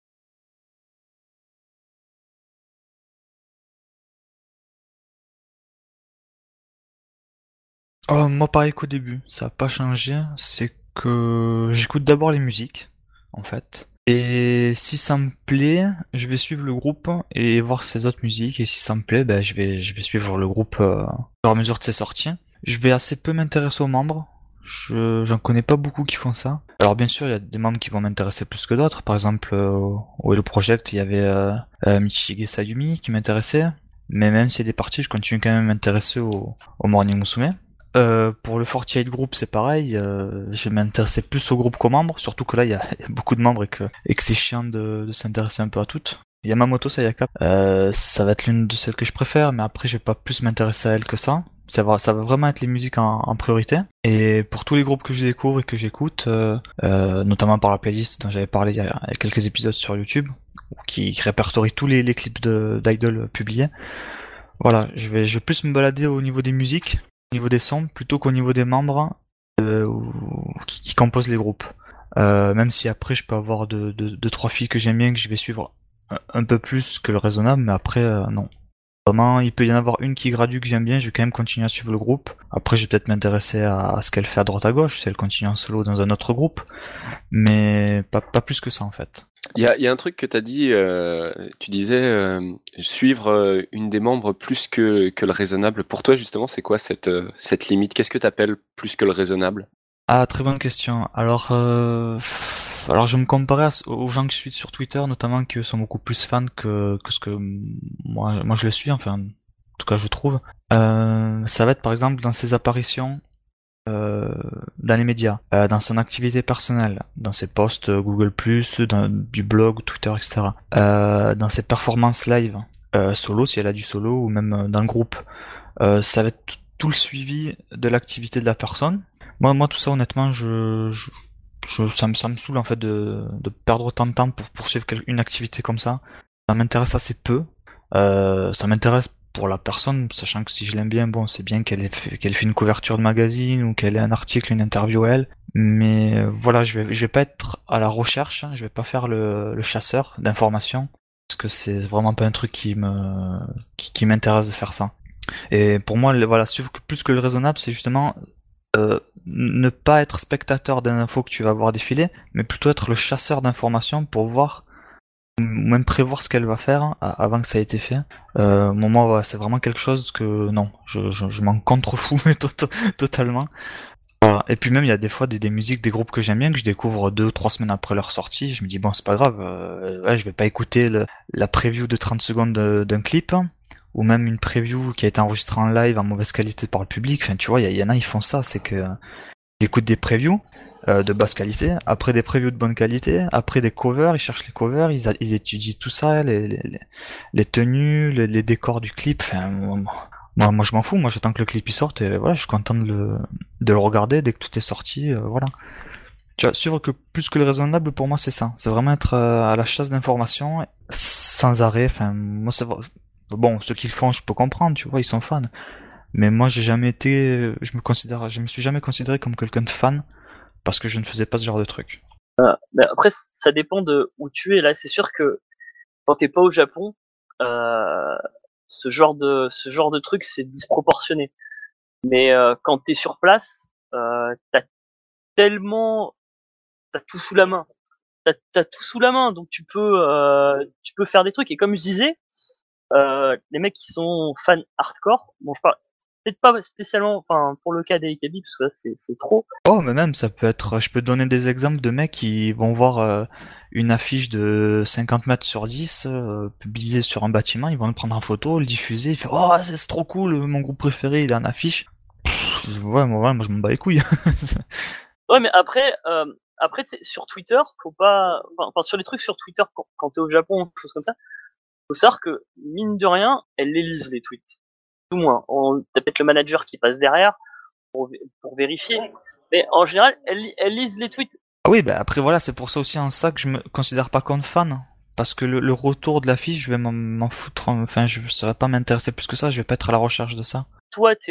Moi, pareil qu'au début, ça a pas changé. C'est que j'écoute d'abord les musiques, en fait. Et si ça me plaît, je vais suivre le groupe et voir ses autres musiques. Et si ça me plaît, ben, je vais suivre le groupe au fur et à mesure de ses sorties. Je vais assez peu m'intéresser aux membres. J'en connais pas beaucoup qui font ça. Alors bien sûr, il y a des membres qui vont m'intéresser plus que d'autres. Par exemple, au Hello Project, il y avait Michige Sayumi qui m'intéressait. Mais même s'il est parti, je continue quand même à m'intéresser au Morning Musume. Pour le 48 Group, c'est pareil. Je m'intéressais plus au groupe qu'aux membres, surtout que là, il y a beaucoup de membres et que c'est chiant de s'intéresser un peu à toutes. Yamamoto Sayaka, ça va être l'une de celles que je préfère, mais après, je vais pas plus m'intéresser à elle que ça. Ça va vraiment être les musiques en priorité. Et pour tous les groupes que je découvre et que j'écoute, notamment par la playlist dont j'avais parlé il y a quelques épisodes sur YouTube, qui répertorie tous les clips d'Idol publiés. Voilà, je vais plus me balader au niveau des musiques, au niveau des sons, plutôt qu'au niveau des membres qui composent les groupes. Même si après je peux avoir deux trois filles que j'aime bien, que je vais suivre un peu plus que le raisonnable, mais après non. Vraiment, il peut y en avoir une qui gradue que j'aime bien, je vais quand même continuer à suivre le groupe. Après, je vais peut-être m'intéresser à ce qu'elle fait à droite à gauche, si elle continue en solo dans un autre groupe, mais pas plus que ça en fait. Il y a un truc que t'as dit, tu disais suivre une des membres plus que le raisonnable. Pour toi, justement, c'est quoi cette limite? Qu'est-ce que t'appelles plus que le raisonnable? Ah, très bonne question. Alors je vais me comparer aux gens que je suis sur Twitter, notamment qui sont beaucoup plus fans que ce que moi je le suis, enfin, en tout cas je trouve. Ça va être par exemple dans ses apparitions dans les médias, dans son activité personnelle, dans ses posts Google+, du blog, Twitter, etc. Dans ses performances live, solo si elle a du solo, ou même dans le groupe. Ça va être tout le suivi de l'activité de la personne. Moi tout ça honnêtement, ça me saoule en fait de perdre autant de temps pour poursuivre une activité comme ça. Ça m'intéresse assez peu. Ça m'intéresse pour la personne, sachant que si je l'aime bien, bon, c'est bien qu'elle fait une couverture de magazine ou qu'elle ait un article, une interview à elle. Mais voilà, je vais pas être à la recherche, hein, je vais pas faire le chasseur d'informations, parce que c'est vraiment pas un truc qui m'intéresse de faire ça. Et pour moi, voilà, suivre plus que le raisonnable, c'est justement ne pas être spectateur d'un info que tu vas voir défiler, mais plutôt être le chasseur d'informations pour voir ou même prévoir ce qu'elle va faire avant que ça ait été fait. Moi, voilà, c'est vraiment quelque chose que non, je m'en contrefous totalement. Voilà. Et puis même, il y a des fois des musiques, des groupes que j'aime bien, que je découvre 2 ou 3 semaines après leur sortie. Je me dis bon, c'est pas grave, ouais, je vais pas écouter la preview de 30 secondes d'un clip, ou même une preview qui a été enregistrée en live en mauvaise qualité par le public. Enfin, tu vois, il y en a, ils font ça, c'est que ils écoutent des previews de basse qualité, après des previews de bonne qualité, après des covers, ils cherchent les covers, ils étudient tout ça, les tenues, les décors du clip. Enfin, moi je m'en fous, moi j'attends que le clip il sorte et voilà, je suis content de le regarder dès que tout est sorti, voilà. Tu vois, suivre que plus que le raisonnable pour moi c'est ça, c'est vraiment être à la chasse d'informations sans arrêt. Enfin, moi c'est bon, ceux qui le font je peux comprendre, tu vois, ils sont fans. Mais moi j'ai jamais été, je me suis jamais considéré comme quelqu'un de fan parce que je ne faisais pas ce genre de truc. Mais après, ça dépend de où tu es. Là, c'est sûr que quand t'es pas au Japon, ce genre de truc, c'est disproportionné. Mais quand t'es sur place, tellement, t'as tout sous la main. T'as tout sous la main, donc tu peux faire des trucs. Et comme je disais, les mecs qui sont fans hardcore, bon je parle peut-être pas spécialement, enfin pour le cas des AKB parce que là c'est trop. Oh, mais même, ça peut être. Je peux donner des exemples de mecs qui vont voir une affiche de 50 mètres sur 10 publiée sur un bâtiment, ils vont le prendre en photo, le diffuser, ils font oh, c'est trop cool, mon groupe préféré, il est en affiche. Ouais, moi je m'en bats les couilles. Ouais, mais après tu sais, sur Twitter, faut pas, enfin sur les trucs sur Twitter quand t'es au Japon, quelque chose comme ça, faut savoir que mine de rien, elles les lisent les tweets. Tout moins. T'as peut-être le manager qui passe derrière pour vérifier, mais en général, elles lisent les tweets. Ah oui, bah après voilà, c'est pour ça aussi en ça que je me considère pas comme fan. Parce que le retour de l'affiche, je vais m'en foutre. Enfin, ça va pas m'intéresser plus que ça, je vais pas être à la recherche de ça. Toi, t'es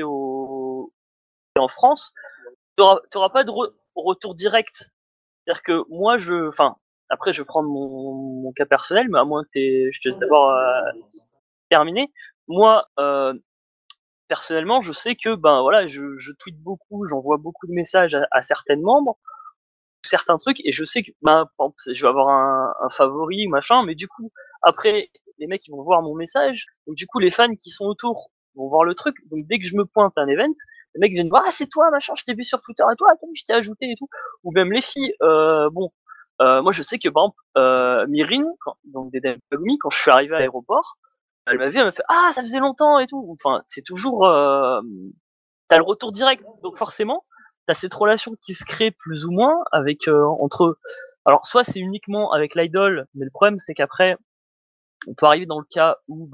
en France, t'auras pas de retour direct. C'est-à-dire que moi, enfin, après, je vais prendre mon cas personnel, mais à moins que je te laisse d'abord terminer. Moi, personnellement, je sais que, ben voilà, je tweete beaucoup, j'envoie beaucoup de messages à certains membres, certains trucs, et je sais que, ben, par exemple, je vais avoir un favori, machin, mais du coup, après, les mecs, ils vont voir mon message, donc du coup, les fans qui sont autour vont voir le truc, donc dès que je me pointe à un event, les mecs viennent voir, ah, c'est toi, machin, je t'ai vu sur Twitter et toi, attends, je t'ai ajouté et tout, ou même les filles, bon, moi, je sais que, par exemple, Mirin, donc des Megumi, quand je suis arrivé à l'aéroport, elle m'a vu, elle m'a fait, ah, ça faisait longtemps et tout, enfin, c'est toujours, t'as le retour direct, donc forcément, t'as cette relation qui se crée plus ou moins avec entre eux. Alors soit c'est uniquement avec l'idol, mais le problème c'est qu'après on peut arriver dans le cas où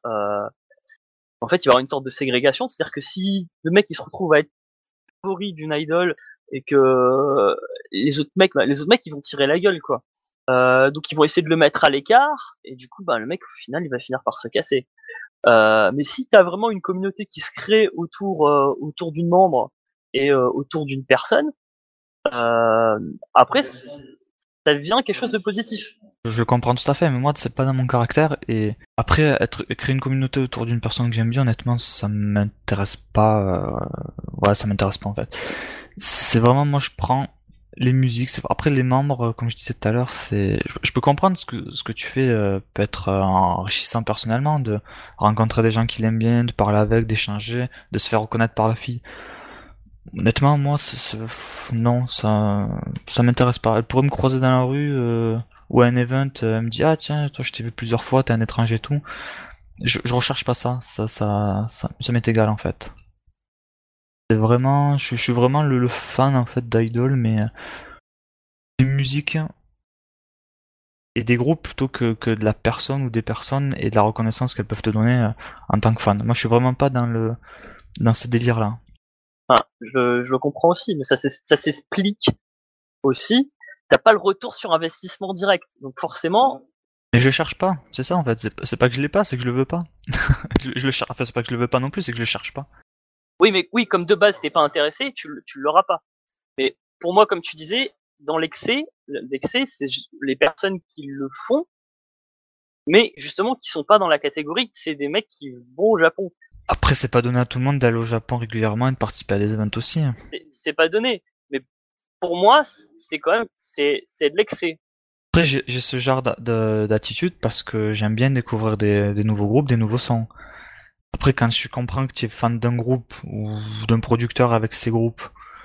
en fait il va y avoir une sorte de ségrégation, c'est-à-dire que si le mec il se retrouve à être favori d'une idol et que les autres mecs ils vont tirer la gueule quoi. Donc ils vont essayer de le mettre à l'écart et du coup le mec au final il va finir par se casser. Mais si t'as vraiment une communauté qui se crée autour d'une membre et autour d'une personne, après ça devient quelque chose de positif. Je le comprends tout à fait, mais moi c'est pas dans mon caractère et après créer une communauté autour d'une personne que j'aime bien, honnêtement, ça m'intéresse pas. Ouais, ça m'intéresse pas en fait. C'est vraiment moi je prends les musiques. Après les membres, comme je disais tout à l'heure, je peux comprendre ce que tu fais peut être enrichissant personnellement de rencontrer des gens qui l'aiment bien, de parler avec, d'échanger, de se faire reconnaître par la fille. Honnêtement, moi, non, ça m'intéresse pas. Elle pourrait me croiser dans la rue ou à un event, elle me dit ah tiens, toi je t'ai vu plusieurs fois, t'es un étranger et tout. Je recherche pas ça, ça m'est égal en fait. C'est vraiment, je suis vraiment le fan en fait d'idol, mais des musiques et des groupes plutôt que de la personne ou des personnes et de la reconnaissance qu'elles peuvent te donner en tant que fan. Moi, je suis vraiment pas dans ce délire là. Enfin, je le comprends aussi, mais ça s'explique aussi. T'as pas le retour sur investissement direct, donc forcément. Mais je cherche pas, c'est ça en fait. C'est pas que je l'ai pas, c'est que je le veux pas. je le cherche. Enfin, c'est pas que je le veux pas non plus, c'est que je le cherche pas. Oui, mais oui, comme de base t'es pas intéressé, tu l'auras pas. Mais pour moi, comme tu disais, dans l'excès, c'est les personnes qui le font, mais justement qui sont pas dans la catégorie, c'est des mecs qui vont au Japon. Après, c'est pas donné à tout le monde d'aller au Japon régulièrement et de participer à des events aussi. C'est pas donné. Mais pour moi, c'est quand même, c'est de l'excès. Après, j'ai ce genre d'attitude parce que j'aime bien découvrir des nouveaux groupes, des nouveaux sons. Après, quand je comprends que tu es fan d'un groupe ou d'un producteur avec ses groupes,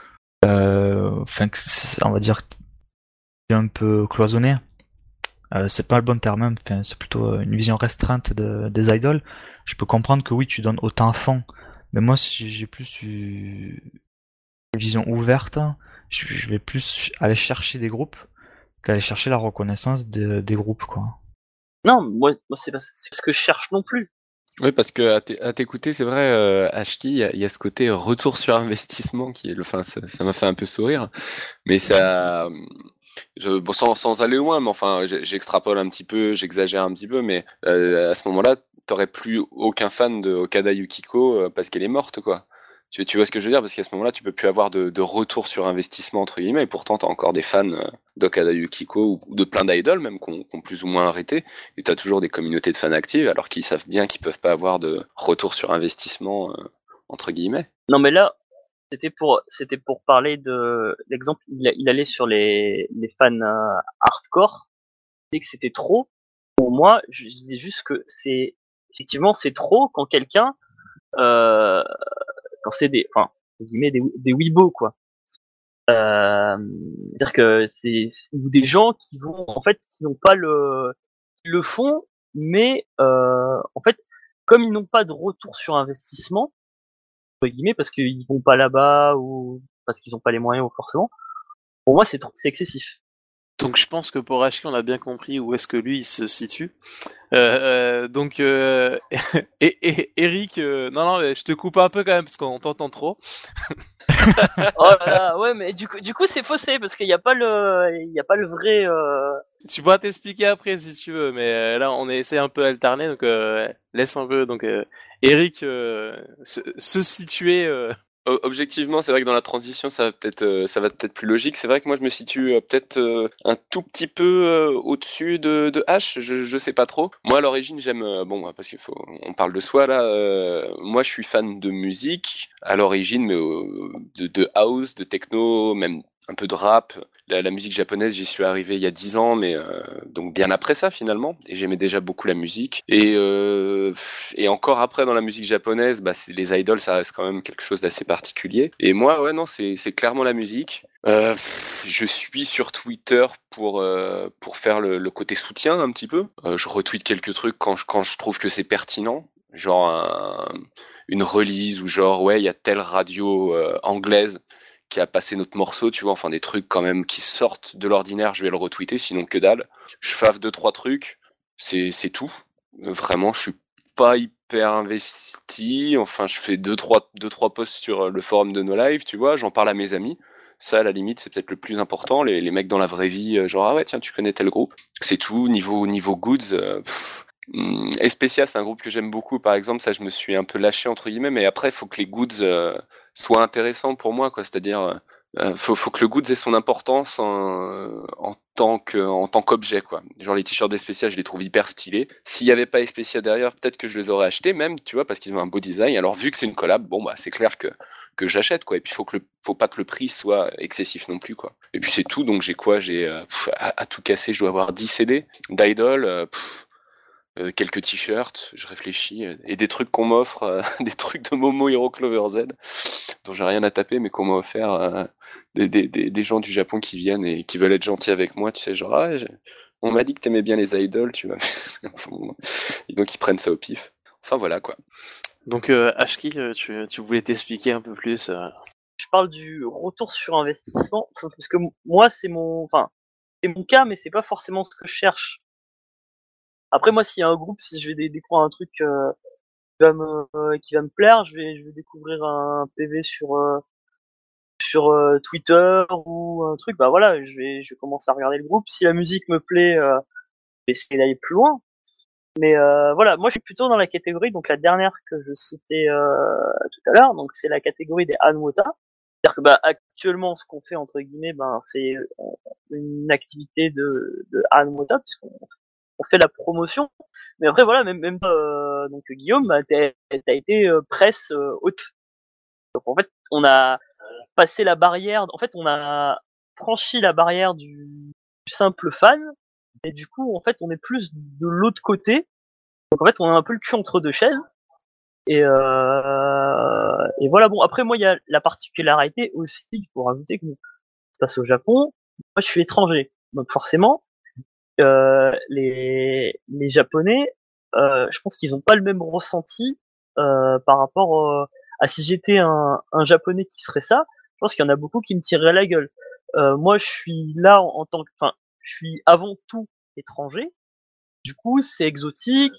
enfin, on va dire, c'est un peu cloisonné. C'est pas le bon terme, hein, enfin, c'est plutôt une vision restreinte des idoles. Je peux comprendre que oui, tu donnes autant à fond, mais moi, si j'ai plus une vision ouverte, je vais plus aller chercher des groupes qu'aller chercher la reconnaissance des groupes, quoi. Non, moi c'est pas ce que je cherche non plus. Oui, parce que à t'écouter, c'est vrai, Ashti, il y a ce côté retour sur investissement qui est enfin, ça m'a fait un peu sourire, mais ça, bon, sans aller loin, mais enfin, j'extrapole un petit peu, j'exagère un petit peu, mais à ce moment-là, t'aurais plus aucun fan de Okada Yukiko parce qu'elle est morte, quoi. Tu vois ce que je veux dire? Parce qu'à ce moment-là, tu peux plus avoir de retour sur investissement, entre guillemets, et pourtant, t'as encore des fans d'Okada Yukiko ou de plein d'idoles, même, qui ont plus ou moins arrêté, et t'as toujours des communautés de fans actives, alors qu'ils savent bien qu'ils peuvent pas avoir de retour sur investissement, entre guillemets. Non, mais là, c'était pour parler de l'exemple, il allait sur les fans hardcore, il disait que c'était trop. Pour moi, je disais juste que c'est effectivement, c'est trop quand quelqu'un, quand c'est des, enfin, entre guillemets, des weebos, quoi. C'est-à-dire que ou des gens qui vont, en fait, qui n'ont pas qui le font, mais en fait, comme ils n'ont pas de retour sur investissement, entre guillemets, parce qu'ils vont pas là-bas ou parce qu'ils ont pas les moyens ou forcément. Pour moi, c'est excessif. Donc je pense que pour HK, on a bien compris où est-ce que lui il se situe. Donc et Eric, non, mais je te coupe un peu quand même parce qu'on t'entend trop. Oh là là, ouais, mais du coup, c'est faussé parce qu'il y a pas le vrai. Tu pourras t'expliquer après si tu veux, mais là on essaie un peu alterner, donc laisse un peu. Donc Eric se situer. Objectivement, c'est vrai que dans la transition, ça va peut-être plus logique. C'est vrai que moi, je me situe peut-être un tout petit peu au-dessus de H. Je sais pas trop. Moi, à l'origine, j'aime parce qu'il faut, on parle de soi là. Moi, je suis fan de musique à l'origine, mais de house, de techno, même un peu de rap. La musique japonaise, j'y suis arrivé il y a 10 ans, mais donc bien après ça finalement. Et j'aimais déjà beaucoup la musique. Et encore après dans la musique japonaise, les idols, ça reste quand même quelque chose d'assez particulier. Et moi, ouais, non, c'est clairement la musique. Je suis sur Twitter pour faire le côté soutien un petit peu. Je retweet quelques trucs quand je trouve que c'est pertinent. Genre une release ou genre ouais, il y a telle radio anglaise qui a passé notre morceau, tu vois, enfin des trucs quand même qui sortent de l'ordinaire, je vais le retweeter, sinon que dalle. Je fave 2-3 trucs, c'est tout. Vraiment, je suis pas hyper investi, enfin je fais 2-3 posts sur le forum de No Live, tu vois, j'en parle à mes amis. Ça, à la limite, c'est peut-être le plus important. Les mecs dans la vraie vie, genre ah ouais tiens, tu connais tel groupe. C'est tout. Niveau goods, Especia, c'est un groupe que j'aime beaucoup, par exemple. Ça, je me suis un peu lâché entre guillemets, mais après, il faut que les goods soient intéressants pour moi, quoi. C'est-à-dire, faut que le goods ait son importance en tant qu'objet, quoi. Genre les t-shirts d'Especia, je les trouve hyper stylés. S'il y avait pas Especia derrière, peut-être que je les aurais achetés même, tu vois, parce qu'ils ont un beau design. Alors vu que c'est une collab, bon bah c'est clair que j'achète, quoi. Et puis faut pas que le prix soit excessif non plus, quoi. Et puis c'est tout. Donc j'ai quoi? J'ai à tout casser, je dois avoir 10 CD d'Idol. Quelques t-shirts, je réfléchis, et des trucs qu'on m'offre, des trucs de Momo Hero Clover Z, dont j'ai rien à taper, mais qu'on m'a offert, des gens du Japon qui viennent et qui veulent être gentils avec moi, tu sais, genre, on m'a dit que t'aimais bien les idols, tu vois, et donc ils prennent ça au pif. Enfin voilà, quoi. Donc Ashki, tu voulais t'expliquer un peu plus. Je parle du retour sur investissement parce que moi, c'est mon cas, mais c'est pas forcément ce que je cherche. Après moi, s'il y a un groupe, si je vais découvrir un truc qui va me plaire, je vais découvrir un PV sur Twitter ou un truc, bah voilà, je vais commencer à regarder le groupe. Si la musique me plaît, je vais essayer d'aller plus loin. Mais voilà, moi je suis plutôt dans la catégorie, donc la dernière que je citais tout à l'heure, donc c'est la catégorie des Hanwota. C'est-à-dire que bah actuellement ce qu'on fait entre guillemets, c'est une activité de Hanwota puisqu'on fait la promotion. Mais après voilà, même donc Guillaume, t'as été presse haute. Donc en fait, on a passé la barrière. En fait, on a franchi la barrière du simple fan. Et du coup, en fait, on est plus de l'autre côté. Donc en fait, on a un peu le cul entre deux chaises. Et voilà. Bon, après moi, il y a la particularité aussi. Il faut rajouter que je passe au Japon. Moi, je suis étranger. Donc forcément, les Japonais, je pense qu'ils ont pas le même ressenti par rapport à si j'étais un Japonais qui ferait ça. Je pense qu'il y en a beaucoup qui me tireraient la gueule. Moi, je suis là en tant que, enfin, je suis avant tout étranger. Du coup, c'est exotique.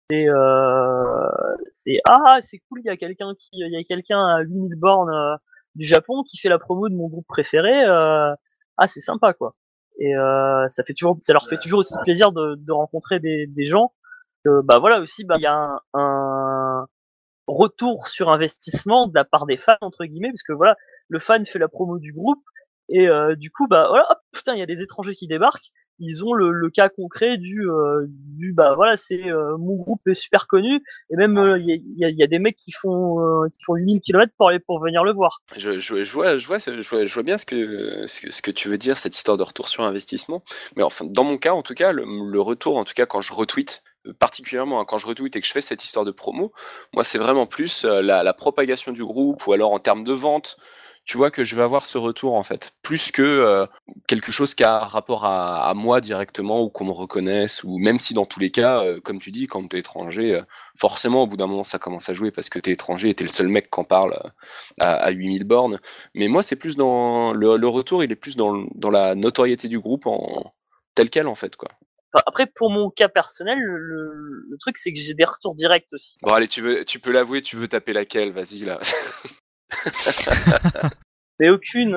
C'est cool. Il y a quelqu'un à 8000 bornes du Japon qui fait la promo de mon groupe préféré. C'est sympa quoi. Et ça leur fait toujours aussi plaisir de rencontrer des gens. Bah voilà aussi, bah il y a un retour sur investissement de la part des fans entre guillemets, parce que voilà, le fan fait la promo du groupe et du coup bah voilà, hop, putain, il y a des étrangers qui débarquent. Ils ont le cas concret du bah voilà, c'est mon groupe est super connu et même il y a des mecs qui font 8000 km pour venir le voir. Je vois bien ce que tu veux dire, cette histoire de retour sur investissement. Mais enfin, dans mon cas, en tout cas, le retour, en tout cas, quand je retweet, particulièrement quand je retweet et que je fais cette histoire de promo, moi c'est vraiment plus la propagation du groupe ou alors en termes de vente, tu vois que je vais avoir ce retour en fait, plus que quelque chose qui a rapport à moi directement ou qu'on me reconnaisse, ou même si dans tous les cas, comme tu dis, quand t'es étranger, forcément au bout d'un moment ça commence à jouer parce que t'es étranger et t'es le seul mec qui en parle à 8000 bornes. Mais moi c'est plus dans le retour, il est plus dans la notoriété du groupe en tel quel en fait quoi. Enfin, après, pour mon cas personnel, le truc c'est que j'ai des retours directs aussi. Bon allez, tu peux l'avouer, tu veux taper laquelle, vas-y là. Mais aucune.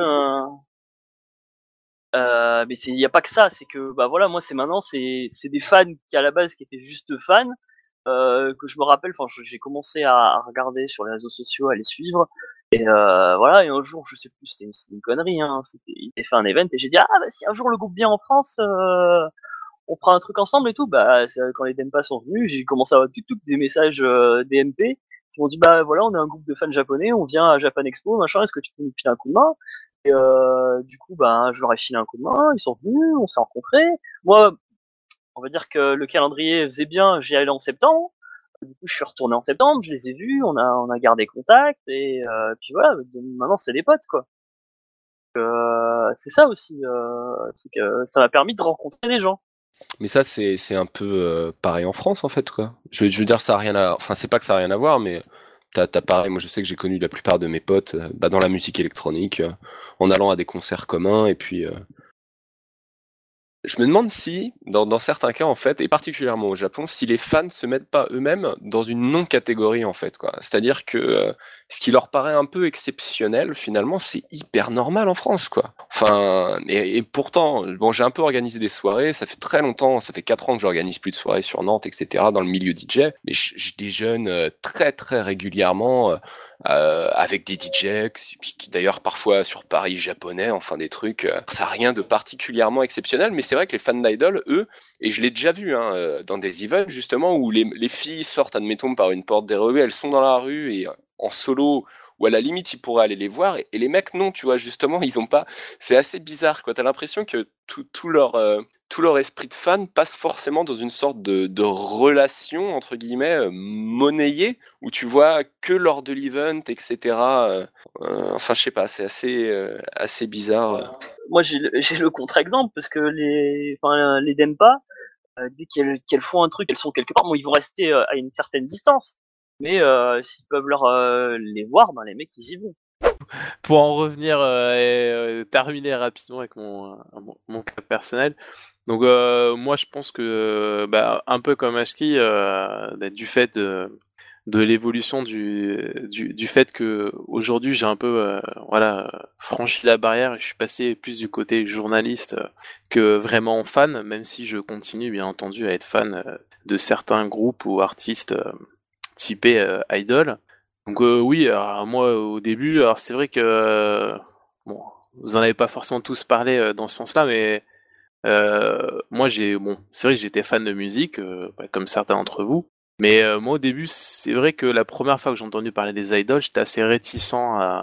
Mais il y a pas que ça, c'est que bah voilà, moi c'est maintenant c'est des fans qui à la base qui étaient juste fans, que je me rappelle. Enfin, j'ai commencé à regarder sur les réseaux sociaux, à les suivre. Et voilà, et un jour, je sais plus, c'était une connerie, hein. Ils avaient fait un event et j'ai dit ah bah si un jour le groupe vient en France, on fera un truc ensemble et tout. Bah quand les Denpa sont venus, j'ai commencé à avoir des messages DMP qui m'ont dit bah voilà, on est un groupe de fans japonais, on vient à Japan Expo, machin, est-ce que tu peux nous filer un coup de main? Et du coup, bah je leur ai filé un coup de main, ils sont venus, on s'est rencontrés. Moi, on va dire que le calendrier faisait bien, j'y allais en septembre. Du coup, je suis retourné en septembre, je les ai vus, on a gardé contact et puis voilà, maintenant c'est des potes quoi. C'est ça aussi, c'est que ça m'a permis de rencontrer des gens. Mais ça, c'est un peu pareil en France, en fait, quoi. Je veux dire, ça a rien à... Enfin, c'est pas que ça a rien à voir, mais t'as pareil. Moi, je sais que j'ai connu la plupart de mes potes dans la musique électronique, en allant à des concerts communs, et puis... Je me demande si, dans certains cas, en fait, et particulièrement au Japon, si les fans se mettent pas eux-mêmes dans une non-catégorie, en fait, quoi. C'est-à-dire que ce qui leur paraît un peu exceptionnel, finalement, c'est hyper normal en France, quoi. Enfin, et pourtant, bon, j'ai un peu organisé des soirées, ça fait très longtemps, ça fait 4 ans que j'organise plus de soirées sur Nantes, etc., dans le milieu DJ, mais je déjeune très, très régulièrement avec des DJ, qui d'ailleurs parfois sur Paris japonais, enfin des trucs, ça n'a rien de particulièrement exceptionnel, mais c'est vrai que les fans d'idol, eux, et je l'ai déjà vu dans des events justement où les filles sortent, admettons, par une porte dérobée, elles sont dans la rue et en solo, ou à la limite ils pourraient aller les voir, et les mecs non, tu vois, justement, ils ont pas, c'est assez bizarre, quoi, t'as l'impression que tout leur esprit de fan passe forcément dans une sorte de relation, entre guillemets, monnayée, où tu vois que lors de l'event, etc. Enfin, je sais pas, c'est assez bizarre. Moi, j'ai le contre-exemple parce que les Denpa, dès qu'elles font un truc, elles sont quelque part, bon, ils vont rester à une certaine distance. Mais s'ils peuvent les voir, ben les mecs ils y vont. Pour en revenir et terminer rapidement avec mon cas personnel. Donc moi je pense que un peu comme Ashki, du fait de l'évolution du fait que aujourd'hui j'ai un peu franchi la barrière et je suis passé plus du côté journaliste que vraiment fan, même si je continue bien entendu à être fan de certains groupes ou artistes typés idol. Donc oui, alors, moi au début, alors c'est vrai que bon, vous en avez pas forcément tous parlé dans ce sens-là, mais moi c'est vrai que j'étais fan de musique, comme certains d'entre vous. Mais moi au début, c'est vrai que la première fois que j'ai entendu parler des idoles, j'étais assez réticent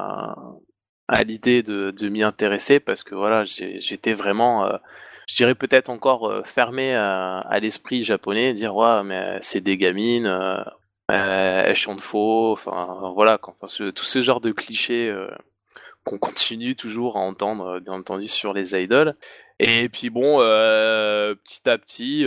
à l'idée de m'y intéresser parce que voilà, j'étais vraiment, je dirais peut-être encore fermé à l'esprit japonais, dire ouais mais c'est des gamines, elles chantent faux, enfin voilà, tout ce genre de clichés qu'on continue toujours à entendre, bien entendu, sur les idoles. Et puis bon, petit à petit,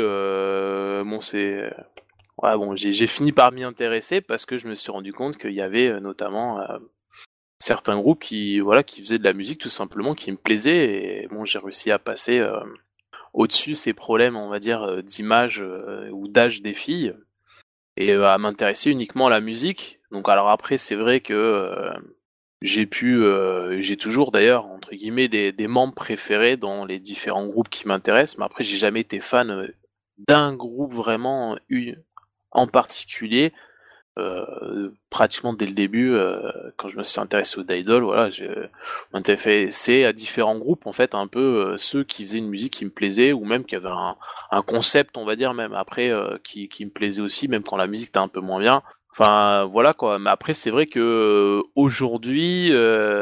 j'ai fini par m'y intéresser parce que je me suis rendu compte qu'il y avait notamment certains groupes qui faisaient de la musique tout simplement qui me plaisaient et bon, j'ai réussi à passer au-dessus ces problèmes, on va dire, d'image ou d'âge des filles et à m'intéresser uniquement à la musique. Donc alors après, c'est vrai que j'ai toujours d'ailleurs entre guillemets des membres préférés dans les différents groupes qui m'intéressent, mais après j'ai jamais été fan d'un groupe vraiment en particulier. Pratiquement dès le début, quand je me suis intéressé aux idoles, voilà, je m'intéressais à différents groupes en fait, un peu ceux qui faisaient une musique qui me plaisait ou même qui avaient un concept, on va dire même après qui me plaisait aussi, même quand la musique était un peu moins bien. Enfin voilà quoi. Mais après c'est vrai que aujourd'hui,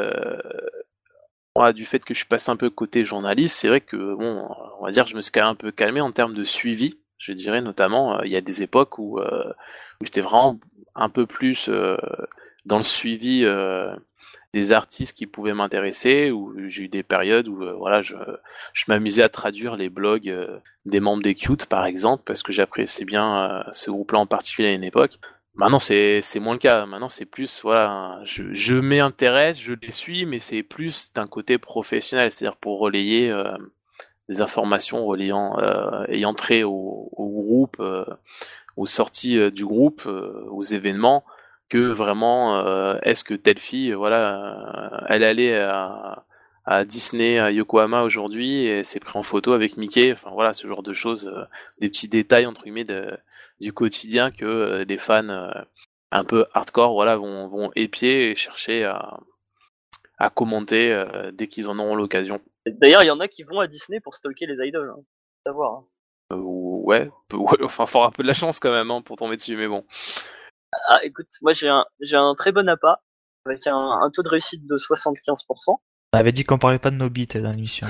du fait que je suis passé un peu côté journaliste, c'est vrai que bon, on va dire que je me suis quand même un peu calmé en termes de suivi. Je dirais notamment, il y a des époques où j'étais vraiment un peu plus dans le suivi des artistes qui pouvaient m'intéresser, où j'ai eu des périodes où voilà, je m'amusais à traduire les blogs des membres des Cute par exemple, parce que j'appréciais bien ce groupe-là en particulier à une époque. Maintenant c'est moins le cas. Maintenant c'est plus voilà, je m'intéresse, je les suis, mais c'est plus d'un côté professionnel, c'est-à-dire pour relayer des informations relayant ayant trait au groupe, aux sorties du groupe, aux événements, que vraiment est-ce que telle fille elle allait à Disney à Yokohama aujourd'hui et s'est pris en photo avec Mickey, enfin voilà ce genre de choses, des petits détails entre guillemets du quotidien que des fans un peu hardcore voilà vont épier et chercher à commenter dès qu'ils en auront l'occasion. D'ailleurs, il y en a qui vont à Disney pour stalker les idoles. Hein. Faut savoir. Hein. Ouais, enfin, faut avoir un peu de la chance quand même, hein, pour tomber dessus, mais bon. Ah, écoute, moi j'ai un très bon appât avec un taux de réussite de 75%. On avait dit qu'on parlait pas de Nobit dans l'émission.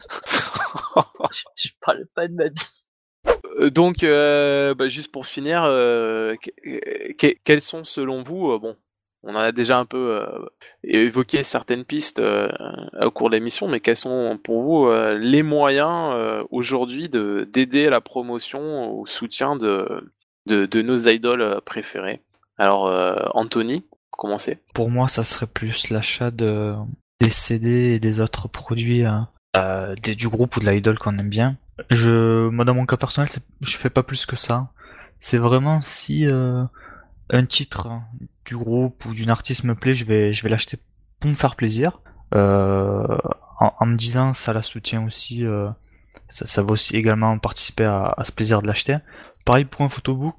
Je parle pas de ma vie. Donc, juste pour finir, quels sont selon vous, bon, on en a déjà un peu évoqué certaines pistes au cours de l'émission, mais quels sont pour vous les moyens aujourd'hui d'aider à la promotion, au soutien de nos idoles préférées? Alors, Anthony, pour commencer. Pour moi, ça serait plus l'achat des CD et des autres produits du groupe ou de l'idole qu'on aime bien. Moi, dans mon cas personnel, je fais pas plus que ça. C'est vraiment si un titre du groupe ou d'une artiste me plaît, je vais l'acheter pour me faire plaisir. En me disant ça la soutient aussi, ça va aussi également participer à ce plaisir de l'acheter. Pareil pour un photobook,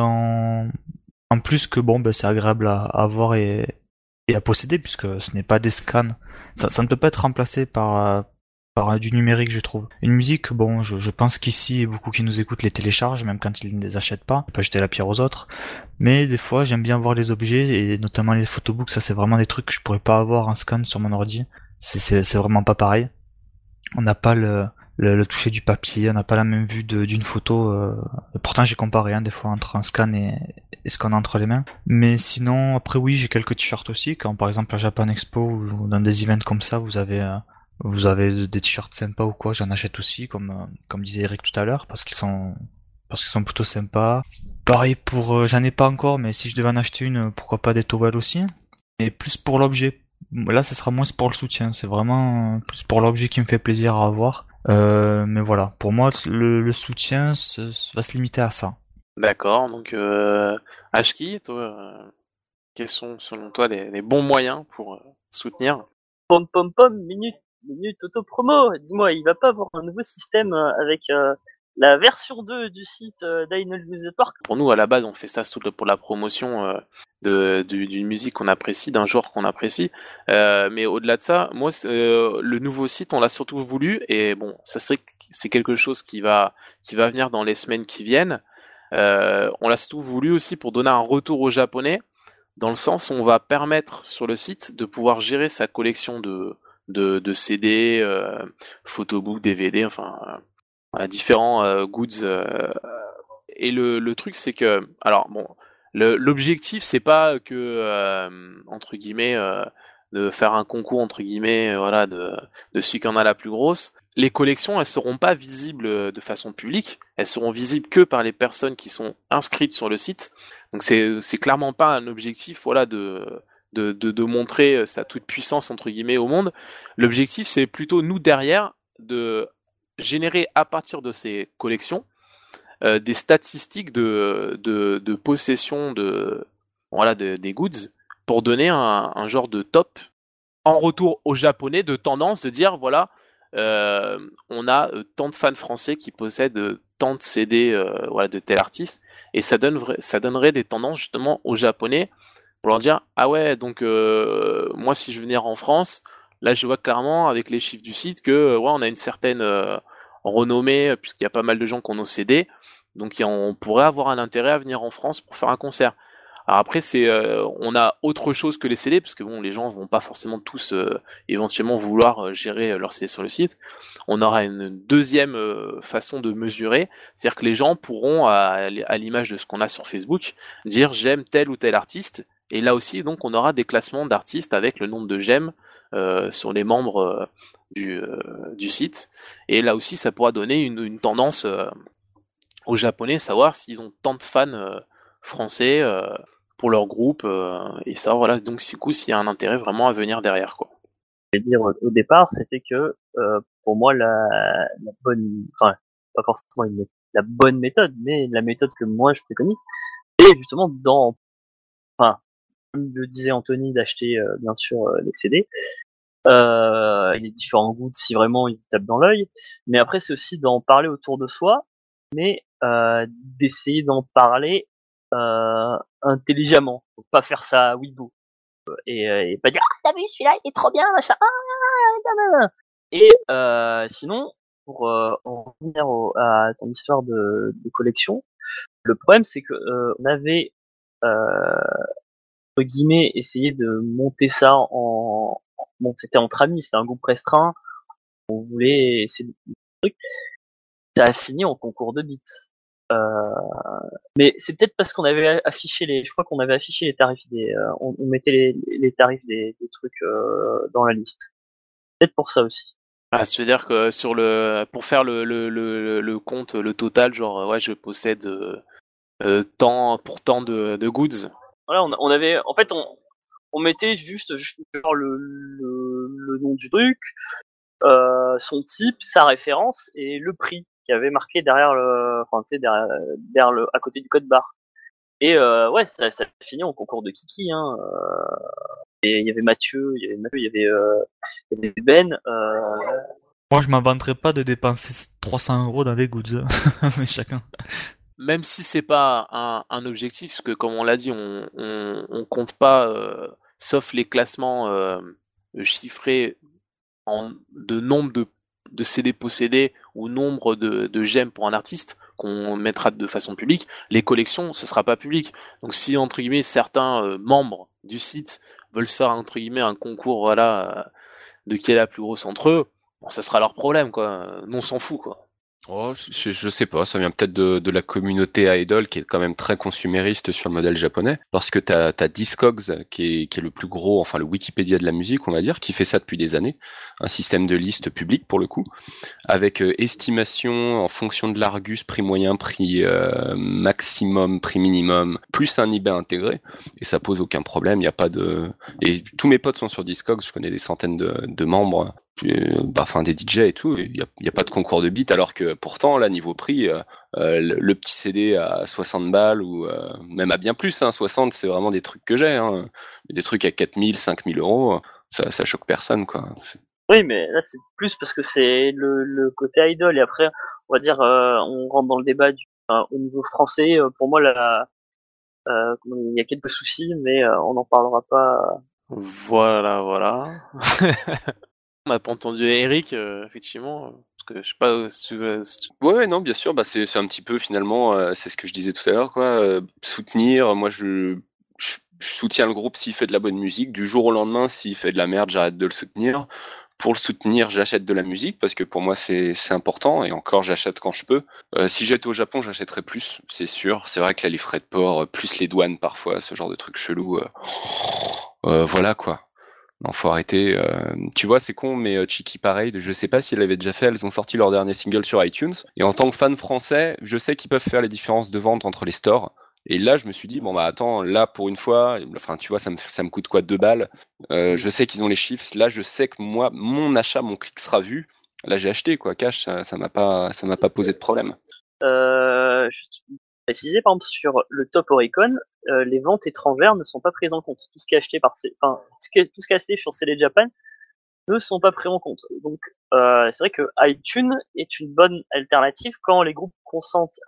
en plus que bon, c'est agréable à voir et à posséder puisque ce n'est pas des scans. Ça ne peut pas être remplacé par du numérique, je trouve. Une musique, bon, je pense qu'ici, beaucoup qui nous écoutent les téléchargent, même quand ils ne les achètent pas. Faut pas jeter la pierre aux autres. Mais des fois, j'aime bien voir les objets, et notamment les photobooks, ça c'est vraiment des trucs que je pourrais pas avoir en scan sur mon ordi. C'est vraiment pas pareil. On n'a pas le toucher du papier, on n'a pas la même vue d'une photo. Pourtant, j'ai comparé des fois entre un scan et ce qu'on a entre les mains. Mais sinon, après oui, j'ai quelques t-shirts aussi. Quand par exemple à Japan Expo ou dans des events comme ça, vous avez des t-shirts sympas ou quoi, j'en achète aussi, comme disait Eric tout à l'heure, parce qu'ils sont plutôt sympas. Pareil pour, j'en ai pas encore, mais si je devais en acheter une, pourquoi pas des towels aussi. Et plus pour l'objet. Là, ça sera moins pour le soutien, c'est vraiment plus pour l'objet qui me fait plaisir à avoir. Mais voilà, pour moi, le soutien va se limiter à ça. D'accord, donc Ashki, toi, quels sont selon toi les bons moyens pour soutenir? Pom pom pom, minute auto-promo. Dis-moi, il va pas avoir un nouveau système avec la version 2 du site d'Idol News Network? Pour nous, à la base, on fait ça pour la promotion d'une musique qu'on apprécie, d'un genre qu'on apprécie. Mais au-delà de ça, moi, le nouveau site, on l'a surtout voulu. Et bon, c'est quelque chose qui va venir dans les semaines qui viennent. On l'a surtout voulu aussi pour donner un retour aux Japonais, dans le sens où on va permettre sur le site de pouvoir gérer sa collection de CD, photobooks, DVD, enfin différents goods. Et le truc c'est que, alors bon, l'objectif c'est pas que entre guillemets de faire un concours entre guillemets voilà de celui qui en a la plus grosse. Les collections elles seront pas visibles de façon publique, elles seront visibles que par les personnes qui sont inscrites sur le site. Donc c'est clairement pas un objectif voilà de montrer sa toute puissance entre guillemets au monde. L'objectif c'est plutôt nous derrière de générer à partir de ces collections des statistiques de possession des goods pour donner un genre de top en retour aux Japonais de tendance de dire voilà on a tant de fans français qui possèdent tant de CD de tel artiste et ça donnerait des tendances justement aux Japonais pour leur dire ah ouais donc moi si je venais en France là je vois clairement avec les chiffres du site que on a une certaine renommée puisqu'il y a pas mal de gens qui ont nos CD donc on pourrait avoir un intérêt à venir en France pour faire un concert. Alors après, on a autre chose que les CD, parce que bon, les gens vont pas forcément tous éventuellement vouloir gérer leur CD sur le site. On aura une deuxième façon de mesurer, c'est-à-dire que les gens pourront, à l'image de ce qu'on a sur Facebook, dire j'aime tel ou tel artiste. Et là aussi, donc, on aura des classements d'artistes avec le nombre de j'aime sur les membres du site. Et là aussi, ça pourra donner une tendance aux Japonais, savoir s'ils ont tant de fans français pour leur groupe et savoir voilà donc du coup s'il y a un intérêt vraiment à venir derrière quoi. Je vais dire au départ, c'était que pour moi la bonne, enfin pas forcément la bonne méthode, mais la méthode que moi je préconise, et justement enfin comme le disait Anthony, d'acheter bien sûr les CD, les différents goûts si vraiment ils tapent dans l'œil, mais après c'est aussi d'en parler autour de soi, mais d'essayer d'en parler intelligemment, faut pas faire ça à Weibo et pas dire ah t'as vu celui-là il est trop bien machin et sinon pour en revenir à ton histoire de collection, le problème c'est que on avait entre guillemets essayé de monter ça bon c'était entre amis, c'était un groupe restreint, on voulait essayer de truc, ça a fini en concours de beats. Mais c'est peut-être parce qu'on avait affiché je crois qu'on avait affiché les tarifs on mettait les tarifs des trucs dans la liste. Peut-être pour ça aussi. Ah, c'est-à-dire que pour faire le compte, le total, genre ouais je possède tant pour tant de goods. Voilà, on avait, en fait, on mettait juste genre le nom du truc, son type, sa référence et le prix qui avait marqué derrière enfin tu sais derrière à côté du code barre. Et ouais, ça a fini en concours de Kiki, hein. Et il y avait Mathieu, il y avait Ben. Moi, je m'inventerais pas de dépenser 300 € dans les goods, mais chacun. Même si c'est pas un objectif, parce que comme on l'a dit, on compte pas, sauf les classements chiffrés de nombre de CD possédés ou nombre de j'aime pour un artiste qu'on mettra de façon publique, les collections ce sera pas public. Donc si entre guillemets certains membres du site veulent se faire entre guillemets un concours voilà de qui est la plus grosse entre eux, bon ça sera leur problème quoi. Nous on s'en fout quoi. Oh, je sais pas, ça vient peut-être de la communauté idol qui est quand même très consumériste sur le modèle japonais, parce que t'as Discogs qui est le plus gros, enfin le Wikipédia de la musique on va dire, qui fait ça depuis des années, un système de liste public pour le coup, avec estimation en fonction de l'Argus, prix moyen, prix maximum, prix minimum, plus un eBay intégré, et ça pose aucun problème, y a pas de... Et tous mes potes sont sur Discogs, je connais des centaines de membres, enfin des DJ et tout, il y a pas de concours de beats, alors que pourtant là niveau prix, le petit CD à 60 balles ou même à bien plus, hein, 60 c'est vraiment des trucs que j'ai, hein, des trucs à 4000, 5000 euros, ça choque personne quoi. Oui, mais là c'est plus parce que c'est le côté idol, et après on va dire on rentre dans le débat au niveau français. Pour moi il y a quelques soucis, mais on n'en parlera pas. Voilà. On n'a pas entendu Eric, effectivement, parce que je sais pas si tu veux... Ouais, non, bien sûr, bah c'est un petit peu finalement, c'est ce que je disais tout à l'heure, quoi. Soutenir, moi je soutiens le groupe s'il fait de la bonne musique. Du jour au lendemain, s'il fait de la merde, j'arrête de le soutenir. Pour le soutenir, j'achète de la musique parce que pour moi c'est important, et encore j'achète quand je peux. Si j'étais au Japon, j'achèterais plus, c'est sûr. C'est vrai que là les frais de port, plus les douanes parfois, ce genre de trucs chelous, voilà quoi. Non, faut arrêter. Tu vois, c'est con, mais Chiki, pareil, je sais pas s'ils l'avaient déjà fait, elles ont sorti leur dernier single sur iTunes. Et en tant que fan français, je sais qu'ils peuvent faire les différences de vente entre les stores. Et là, je me suis dit, bon bah attends, là pour une fois, enfin tu vois, ça me coûte quoi, 2 balles. Je sais qu'ils ont les chiffres. Là, je sais que moi, mon achat, mon clic sera vu. Là, j'ai acheté quoi, cash, ça m'a pas posé de problème. Juste préciser, par exemple sur le Top Oricon, les ventes étrangères ne sont pas prises en compte. Tout ce qui est acheté tout ce qui est acheté sur CD Japan ne sont pas pris en compte. Donc c'est vrai que iTunes est une bonne alternative quand les groupes consentent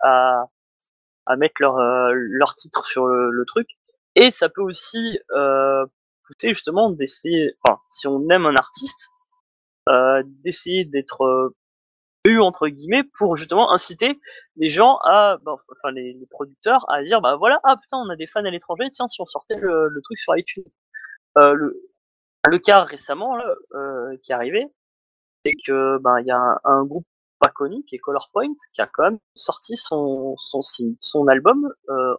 à mettre leur titre sur le truc, et ça peut aussi pousser justement d'essayer, enfin si on aime un artiste, d'essayer d'être eu entre guillemets pour justement inciter les gens à, enfin les producteurs à dire bah voilà, ah putain on a des fans à l'étranger, tiens si on sortait le truc sur iTunes. Le cas récemment là, qui est arrivé, c'est que il y a un groupe pas connu qui est Colorpoint qui a quand même sorti son album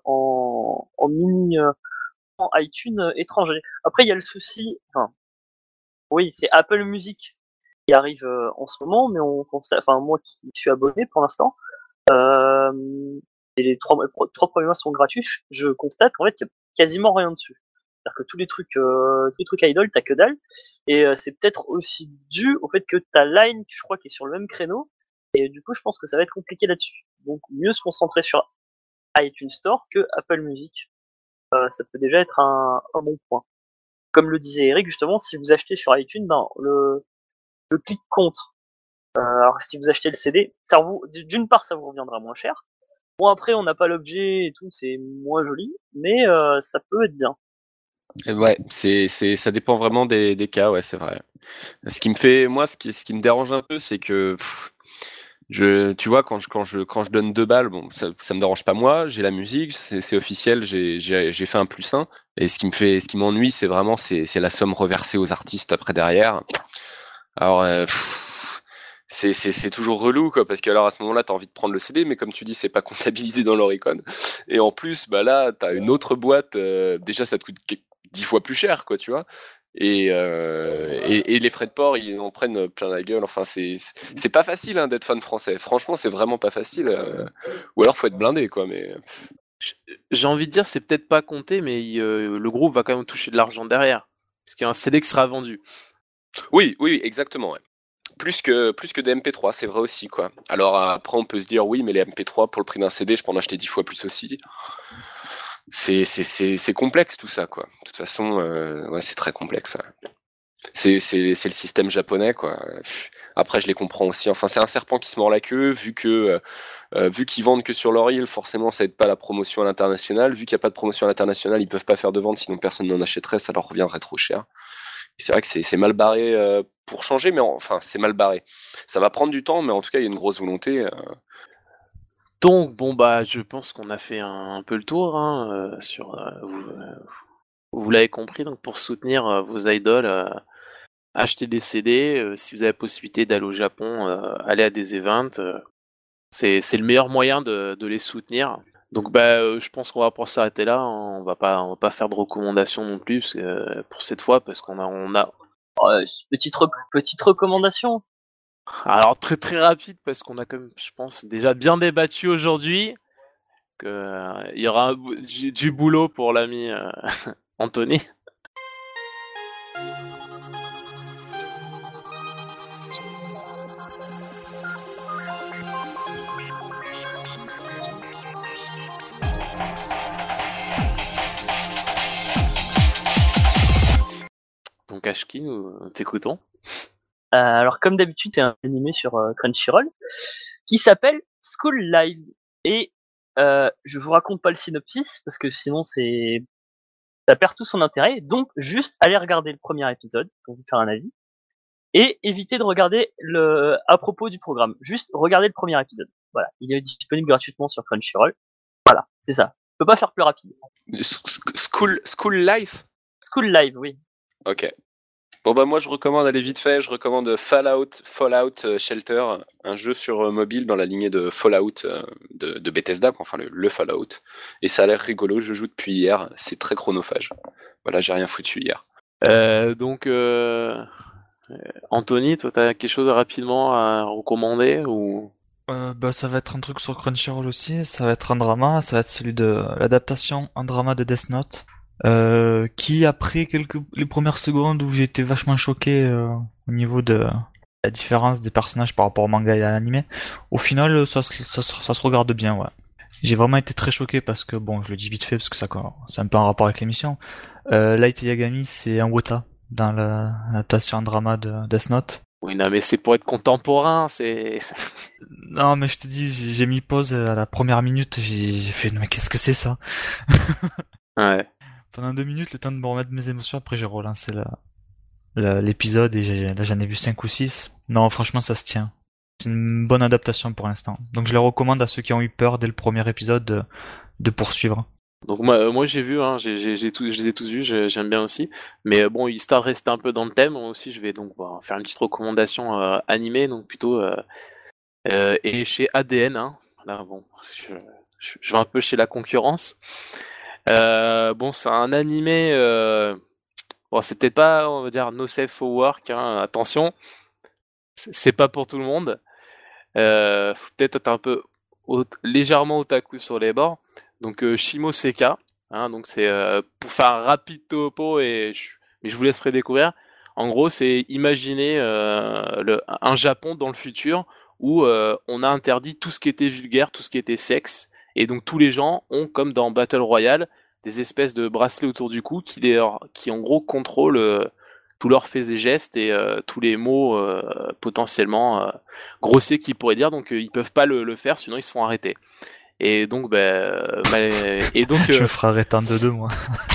en mini en iTunes étranger. Après il y a le souci, enfin oui c'est Apple Music qui arrive en ce moment, mais on constate, enfin moi qui suis abonné pour l'instant, euh, et les trois premiers mois sont gratuits, je constate qu'en fait il y a quasiment rien dessus. C'est-à-dire que tous les trucs idol, t'as que dalle. Et c'est peut-être aussi dû au fait que t'as Line, je crois, qui est sur le même créneau. Et du coup, je pense que ça va être compliqué là-dessus. Donc, mieux se concentrer sur iTunes Store que Apple Music. Ça peut déjà être un bon point. Comme le disait Eric, justement, si vous achetez sur iTunes, le clic compte. Alors, si vous achetez le CD, d'une part, ça vous reviendra moins cher. Bon, après, on n'a pas l'objet et tout, c'est moins joli, mais ça peut être bien. Ouais, ça dépend vraiment des cas, ouais, c'est vrai. Ce qui me fait, moi, ce qui me dérange un peu, c'est que, tu vois, quand je donne 2 balles, bon, ça me dérange pas moi, j'ai la musique, c'est officiel, j'ai fait un +1, et ce qui m'ennuie, c'est vraiment, c'est la somme reversée aux artistes après derrière. Alors, c'est toujours relou, quoi, parce que alors à ce moment-là t'as envie de prendre le CD, mais comme tu dis c'est pas comptabilisé dans l'Oricon, et en plus bah là t'as une autre boîte, déjà ça te coûte 10 fois plus cher, quoi, tu vois, et les frais de port ils en prennent plein la gueule. Enfin c'est pas facile hein, d'être fan français, franchement c'est vraiment pas facile, ou alors faut être blindé, quoi, mais J'ai envie de dire, c'est peut-être pas compté, mais le groupe va quand même toucher de l'argent derrière. Parce qu'il y a un CD qui sera vendu. oui exactement, ouais. Plus que des MP3, c'est vrai aussi, quoi. Alors après on peut se dire oui, mais les MP3 pour le prix d'un CD, je peux en acheter 10 fois plus aussi. C'est complexe tout ça, quoi. De toute façon, ouais, c'est très complexe. Ouais. C'est le système japonais, quoi. Après je les comprends aussi. Enfin c'est un serpent qui se mord la queue, vu qu'ils vendent que sur leur île, forcément ça aide pas la promotion à l'international. Vu qu'il n'y a pas de promotion à l'international, ils peuvent pas faire de vente, sinon personne n'en achèterait, ça leur reviendrait trop cher. C'est vrai que c'est mal barré pour changer, mais enfin c'est mal barré. Ça va prendre du temps, mais en tout cas il y a une grosse volonté. Donc, bon, bah, je pense qu'on a fait un peu le tour, hein, vous l'avez compris, donc pour soutenir vos idoles, achetez des CD, si vous avez la possibilité d'aller au Japon, aller à des events, c'est le meilleur moyen de les soutenir. Donc je pense qu'on va pouvoir s'arrêter là, hein. On va pas faire de recommandations non plus parce que, pour cette fois, parce qu'on a Petite recommandation. alors très très rapide parce qu'on a quand même, je pense, déjà bien débattu aujourd'hui que il y aura du boulot pour l'ami Anthony. Donc Ashkin, nous t'écoutons. Alors comme d'habitude, c'est un animé sur Crunchyroll qui s'appelle School Live. Et je vous raconte pas le synopsis parce que sinon ça perd tout son intérêt. Donc juste allez regarder le premier épisode pour vous faire un avis et évitez de regarder à propos du programme. Juste regardez le premier épisode. Voilà, il est disponible gratuitement sur Crunchyroll. Voilà, c'est ça. Je peux pas faire plus rapide. School Life. School Live, oui. Ok. Bon bah moi je recommande Fallout Shelter, un jeu sur mobile dans la lignée de Fallout de Bethesda, enfin le Fallout, et ça a l'air rigolo, je joue depuis hier, c'est très chronophage. Voilà, j'ai rien foutu hier. Donc Anthony, toi t'as quelque chose rapidement à recommander ou Ça va être un truc sur Crunchyroll aussi, ça va être un drama, ça va être celui de l'adaptation en drama de Death Note. Qui après les premières secondes où j'étais vachement choqué au niveau de la différence des personnages par rapport au manga et à l'anime, au final ça se regarde bien, ouais. J'ai vraiment été très choqué parce que bon, je le dis vite fait parce que c'est un peu en rapport avec l'émission. Light Yagami c'est un wota dans l'adaptation en drama de Death Note. oui, non, mais c'est pour être contemporain, c'est Non mais je te dis, j'ai mis pause à la première minute, j'ai fait mais qu'est-ce que c'est ça? ouais. Pendant 2 minutes, le temps de me remettre mes émotions, après j'ai relancé l'épisode et là j'en ai vu 5 ou 6. Non, franchement ça se tient. c'est une bonne adaptation pour l'instant. Donc je les recommande à ceux qui ont eu peur dès le premier épisode de poursuivre. Donc moi j'ai vu, hein, je les ai tous vus, j'aime bien aussi. Mais bon, histoire de rester un peu dans le thème, moi aussi je vais donc faire une petite recommandation animée, donc plutôt et chez ADN. Hein. Là bon, je vais un peu chez la concurrence. Bon, c'est un animé. Bon, c'est peut-être pas, on va dire, no safe for work. Hein, attention, c'est pas pour tout le monde. Faut peut-être être un peu légèrement otaku sur les bords. Donc Shimo Seka, hein, donc c'est pour faire un rapide topo mais je vous laisserai découvrir. En gros, c'est imaginer un Japon dans le futur où on a interdit tout ce qui était vulgaire, tout ce qui était sexe, et donc tous les gens ont, comme dans Battle Royale, des espèces de bracelets autour du cou qui en gros contrôlent tous leurs faits et gestes et tous les mots potentiellement grossiers qu'ils pourraient dire. Donc ils peuvent pas le faire, sinon ils se font arrêter. Et donc, Je me ferai arrêter en 2-2, moi.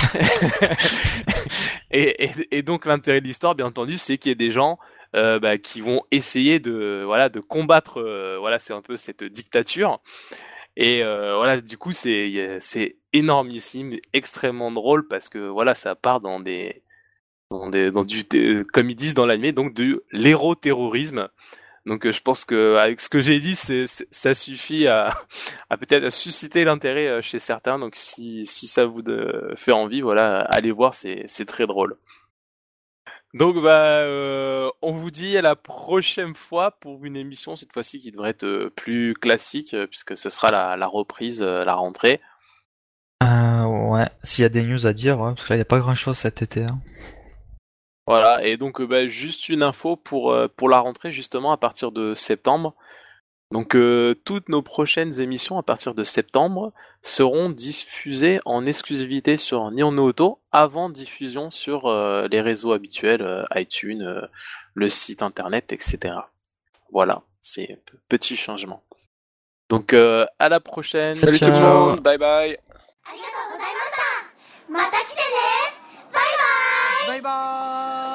et donc l'intérêt de l'histoire, bien entendu, c'est qu'il y ait des gens qui vont essayer de combattre, c'est un peu cette dictature. Et du coup, c'est énormissime, extrêmement drôle parce que ça part dans comme ils disent dans l'anime, donc de l'héroterrorisme. Donc je pense que avec ce que j'ai dit, ça suffit à peut-être à susciter l'intérêt chez certains. Donc si ça vous fait envie, allez voir, c'est très drôle. Donc on vous dit à la prochaine fois pour une émission cette fois-ci qui devrait être plus classique puisque ce sera la reprise, la rentrée. Ouais, s'il y a des news à dire, ouais, parce que là il n'y a pas grand-chose cet été. Hein. Voilà, et donc juste une info pour la rentrée justement à partir de septembre. Donc toutes nos prochaines émissions à partir de septembre seront diffusées en exclusivité sur Nihon no Auto avant diffusion sur les réseaux habituels, iTunes, le site internet, etc. Voilà, c'est un petit changement. Donc à la prochaine. Salut tout le Ciao. monde, bye bye. ありがとうございました。また来てね。バイバイ。 バイバーイ。